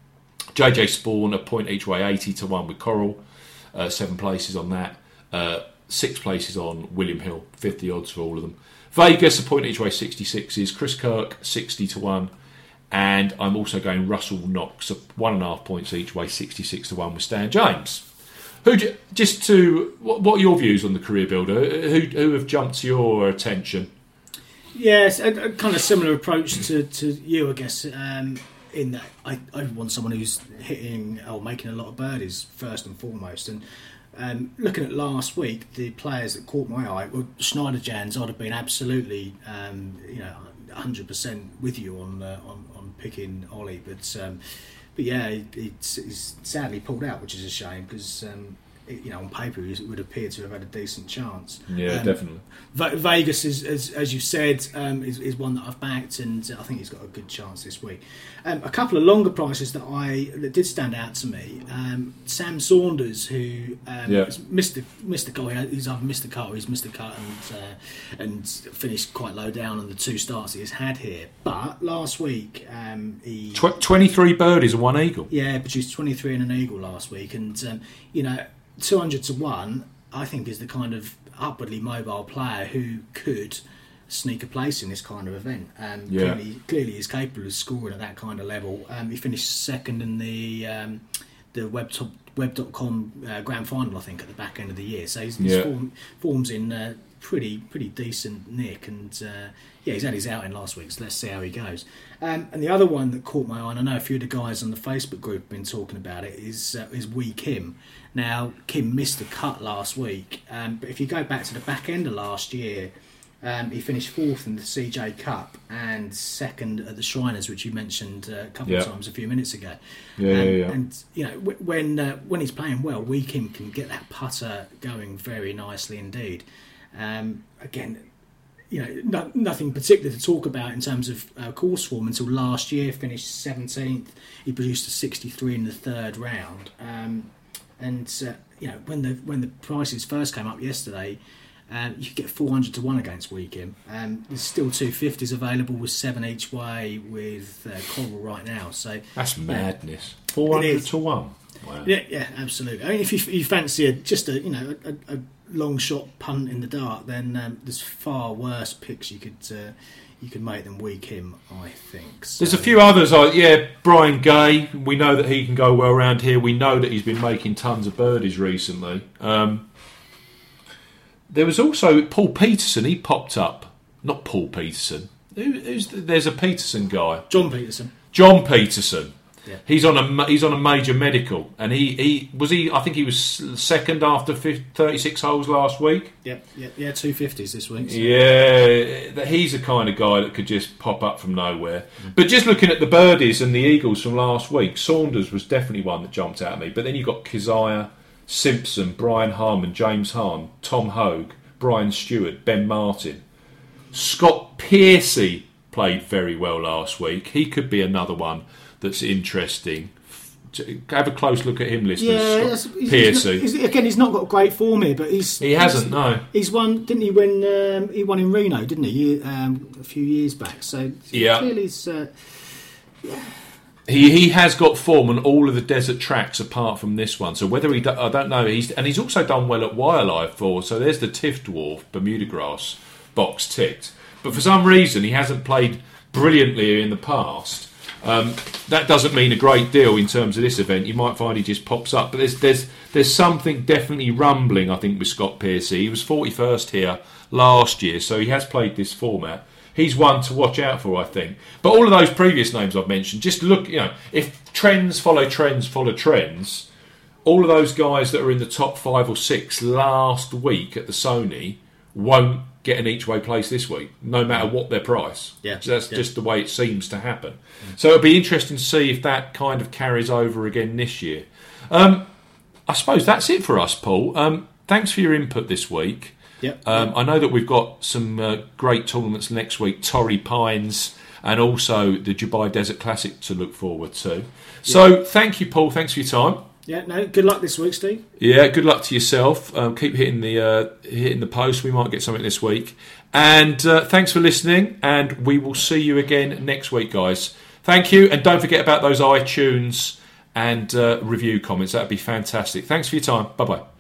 J J Spawn, a point each way, eighty to one with Coral. Uh, seven places on that. Uh, six places on William Hill, fifty odds for all of them. Vegas, a point each way, sixty-sixes. Chris Kirk, sixty to one. And I'm also going Russell Knox, one and a half points each way, sixty-six to one with Stan James. Who, just to, what, what are your views on the Career Builder? Who, who have jumped to your attention? Yes, a, a kind of similar approach to, to you, I guess, um, in that I, I want someone who's hitting or making a lot of birdies first and foremost. And um, looking at last week, the players that caught my eye were Schneider Jans. I'd have been absolutely, um, you know, one hundred percent with you on uh, on, on picking Ollie, but um, but yeah, he, he's, he's sadly pulled out, which is a shame because um, you know, on paper, it would appear to have had a decent chance. Yeah, um, definitely. Vegas, is, as, as you said, um, is, is one that I've backed, and I think he's got a good chance this week. Um, a couple of longer prices that I that did stand out to me. Um, Sam Saunders, who um, yeah. missed the missed the cut. He's either missed the cut or he's missed the cut, and uh, and finished quite low down on the two starts he has had here. But last week, um, he Tw- twenty-three birdies and one eagle. Yeah, produced twenty-three and an eagle last week, and um, you know, two hundred to one, I think, is the kind of upwardly mobile player who could sneak a place in this kind of event. Um, yeah. Clearly, clearly is capable of scoring at that kind of level. Um, he finished second in the um, the web top, web dot com uh, grand final, I think, at the back end of the year. So his, his yeah. form, form's in uh, pretty pretty decent nick, and uh, yeah, he's had his outing last week, so let's see how he goes. Um, and the other one that caught my eye, and I know a few of the guys on the Facebook group have been talking about it, is uh, is Wee Kim. Now, Kim missed the cut last week, um, but if you go back to the back end of last year, um, he finished fourth in the C J Cup and second at the Shriners, which you mentioned uh, a couple yeah. of times a few minutes ago. Yeah, um, yeah, yeah. And you know, w- when uh, when he's playing well, Wee Kim can get that putter going very nicely indeed. Um, again, you know, no, nothing particular to talk about in terms of uh, course form until last year. Finished seventeenth. He produced a sixty-three in the third round. Um, and uh, you know, when the when the prices first came up yesterday, um, you could get four hundred to one against Wee Kim. Um, there's still two fifties available with seven each way with uh, Coral right now. So that's madness. Four hundred to one. Wow. Yeah, yeah, absolutely. I mean, if you, you fancy a, just a you know a, a long shot punt in the dark, then um, there's far worse picks you could uh, you could make than Wee Kim, I think. So. There's a few others. Like, yeah, Brian Gay. We know that he can go well around here. We know that he's been making tons of birdies recently. Um, there was also Paul Peterson. He popped up. Not Paul Peterson. Who, who's the, there's a Peterson guy. John Peterson. John Peterson. Yeah. He's on a he's on a major medical, and he, he was he. I think he was second after thirty-six holes last week. Yeah, yeah, yeah. Two fifties this week. So. Yeah, he's the kind of guy that could just pop up from nowhere. Mm. But just looking at the birdies and the eagles from last week, Saunders was definitely one that jumped out at me. But then you got Keziah, Simpson, Brian Harman, James Hahn, Tom Hogue, Brian Stewart, Ben Martin, Scott Piercy played very well last week. He could be another one that's interesting. Have a close look at him, listeners. Yeah, Scott he's, Piercy. He's not, he's, again, he's not got great form here, but he's he hasn't. He's, no, he's won. Didn't he win? Um, he won in Reno, didn't he? Um, a few years back. So yeah, clearly, he's, uh, yeah. He he has got form on all of the desert tracks apart from this one. So whether he, do, I don't know. He's and he's also done well at Wildlife for. So there's the Tiff Dwarf Bermuda Grass box ticked. But for some reason, he hasn't played brilliantly in the past. Um, that doesn't mean a great deal in terms of this event. You might find he just pops up, but there's there's there's something definitely rumbling, I think, with Scott Piercy. He was forty-first here last year, so he has played this format. He's one to watch out for, I think. But all of those previous names I've mentioned, just look, you know, if trends follow trends follow trends, all of those guys that are in the top five or six last week at the Sony won't get an each way place this week, no matter what their price. Yeah, so that's yeah. just the way it seems to happen. Mm. So it'll be interesting to see if that kind of carries over again this year. Um, I suppose that's it for us, Paul. Um, thanks for your input this week. Yep. Um, I know that we've got some uh, great tournaments next week, Torrey Pines, and also the Dubai Desert Classic to look forward to. So yep. Thank you, Paul. Thanks for your time. Yeah, no. Good luck this week, Steve. Yeah, good luck to yourself. Um, keep hitting the uh, hitting the post. We might get something this week. And uh, thanks for listening. And we will see you again next week, guys. Thank you, and don't forget about those iTunes and uh, review comments. That'd be fantastic. Thanks for your time. Bye bye.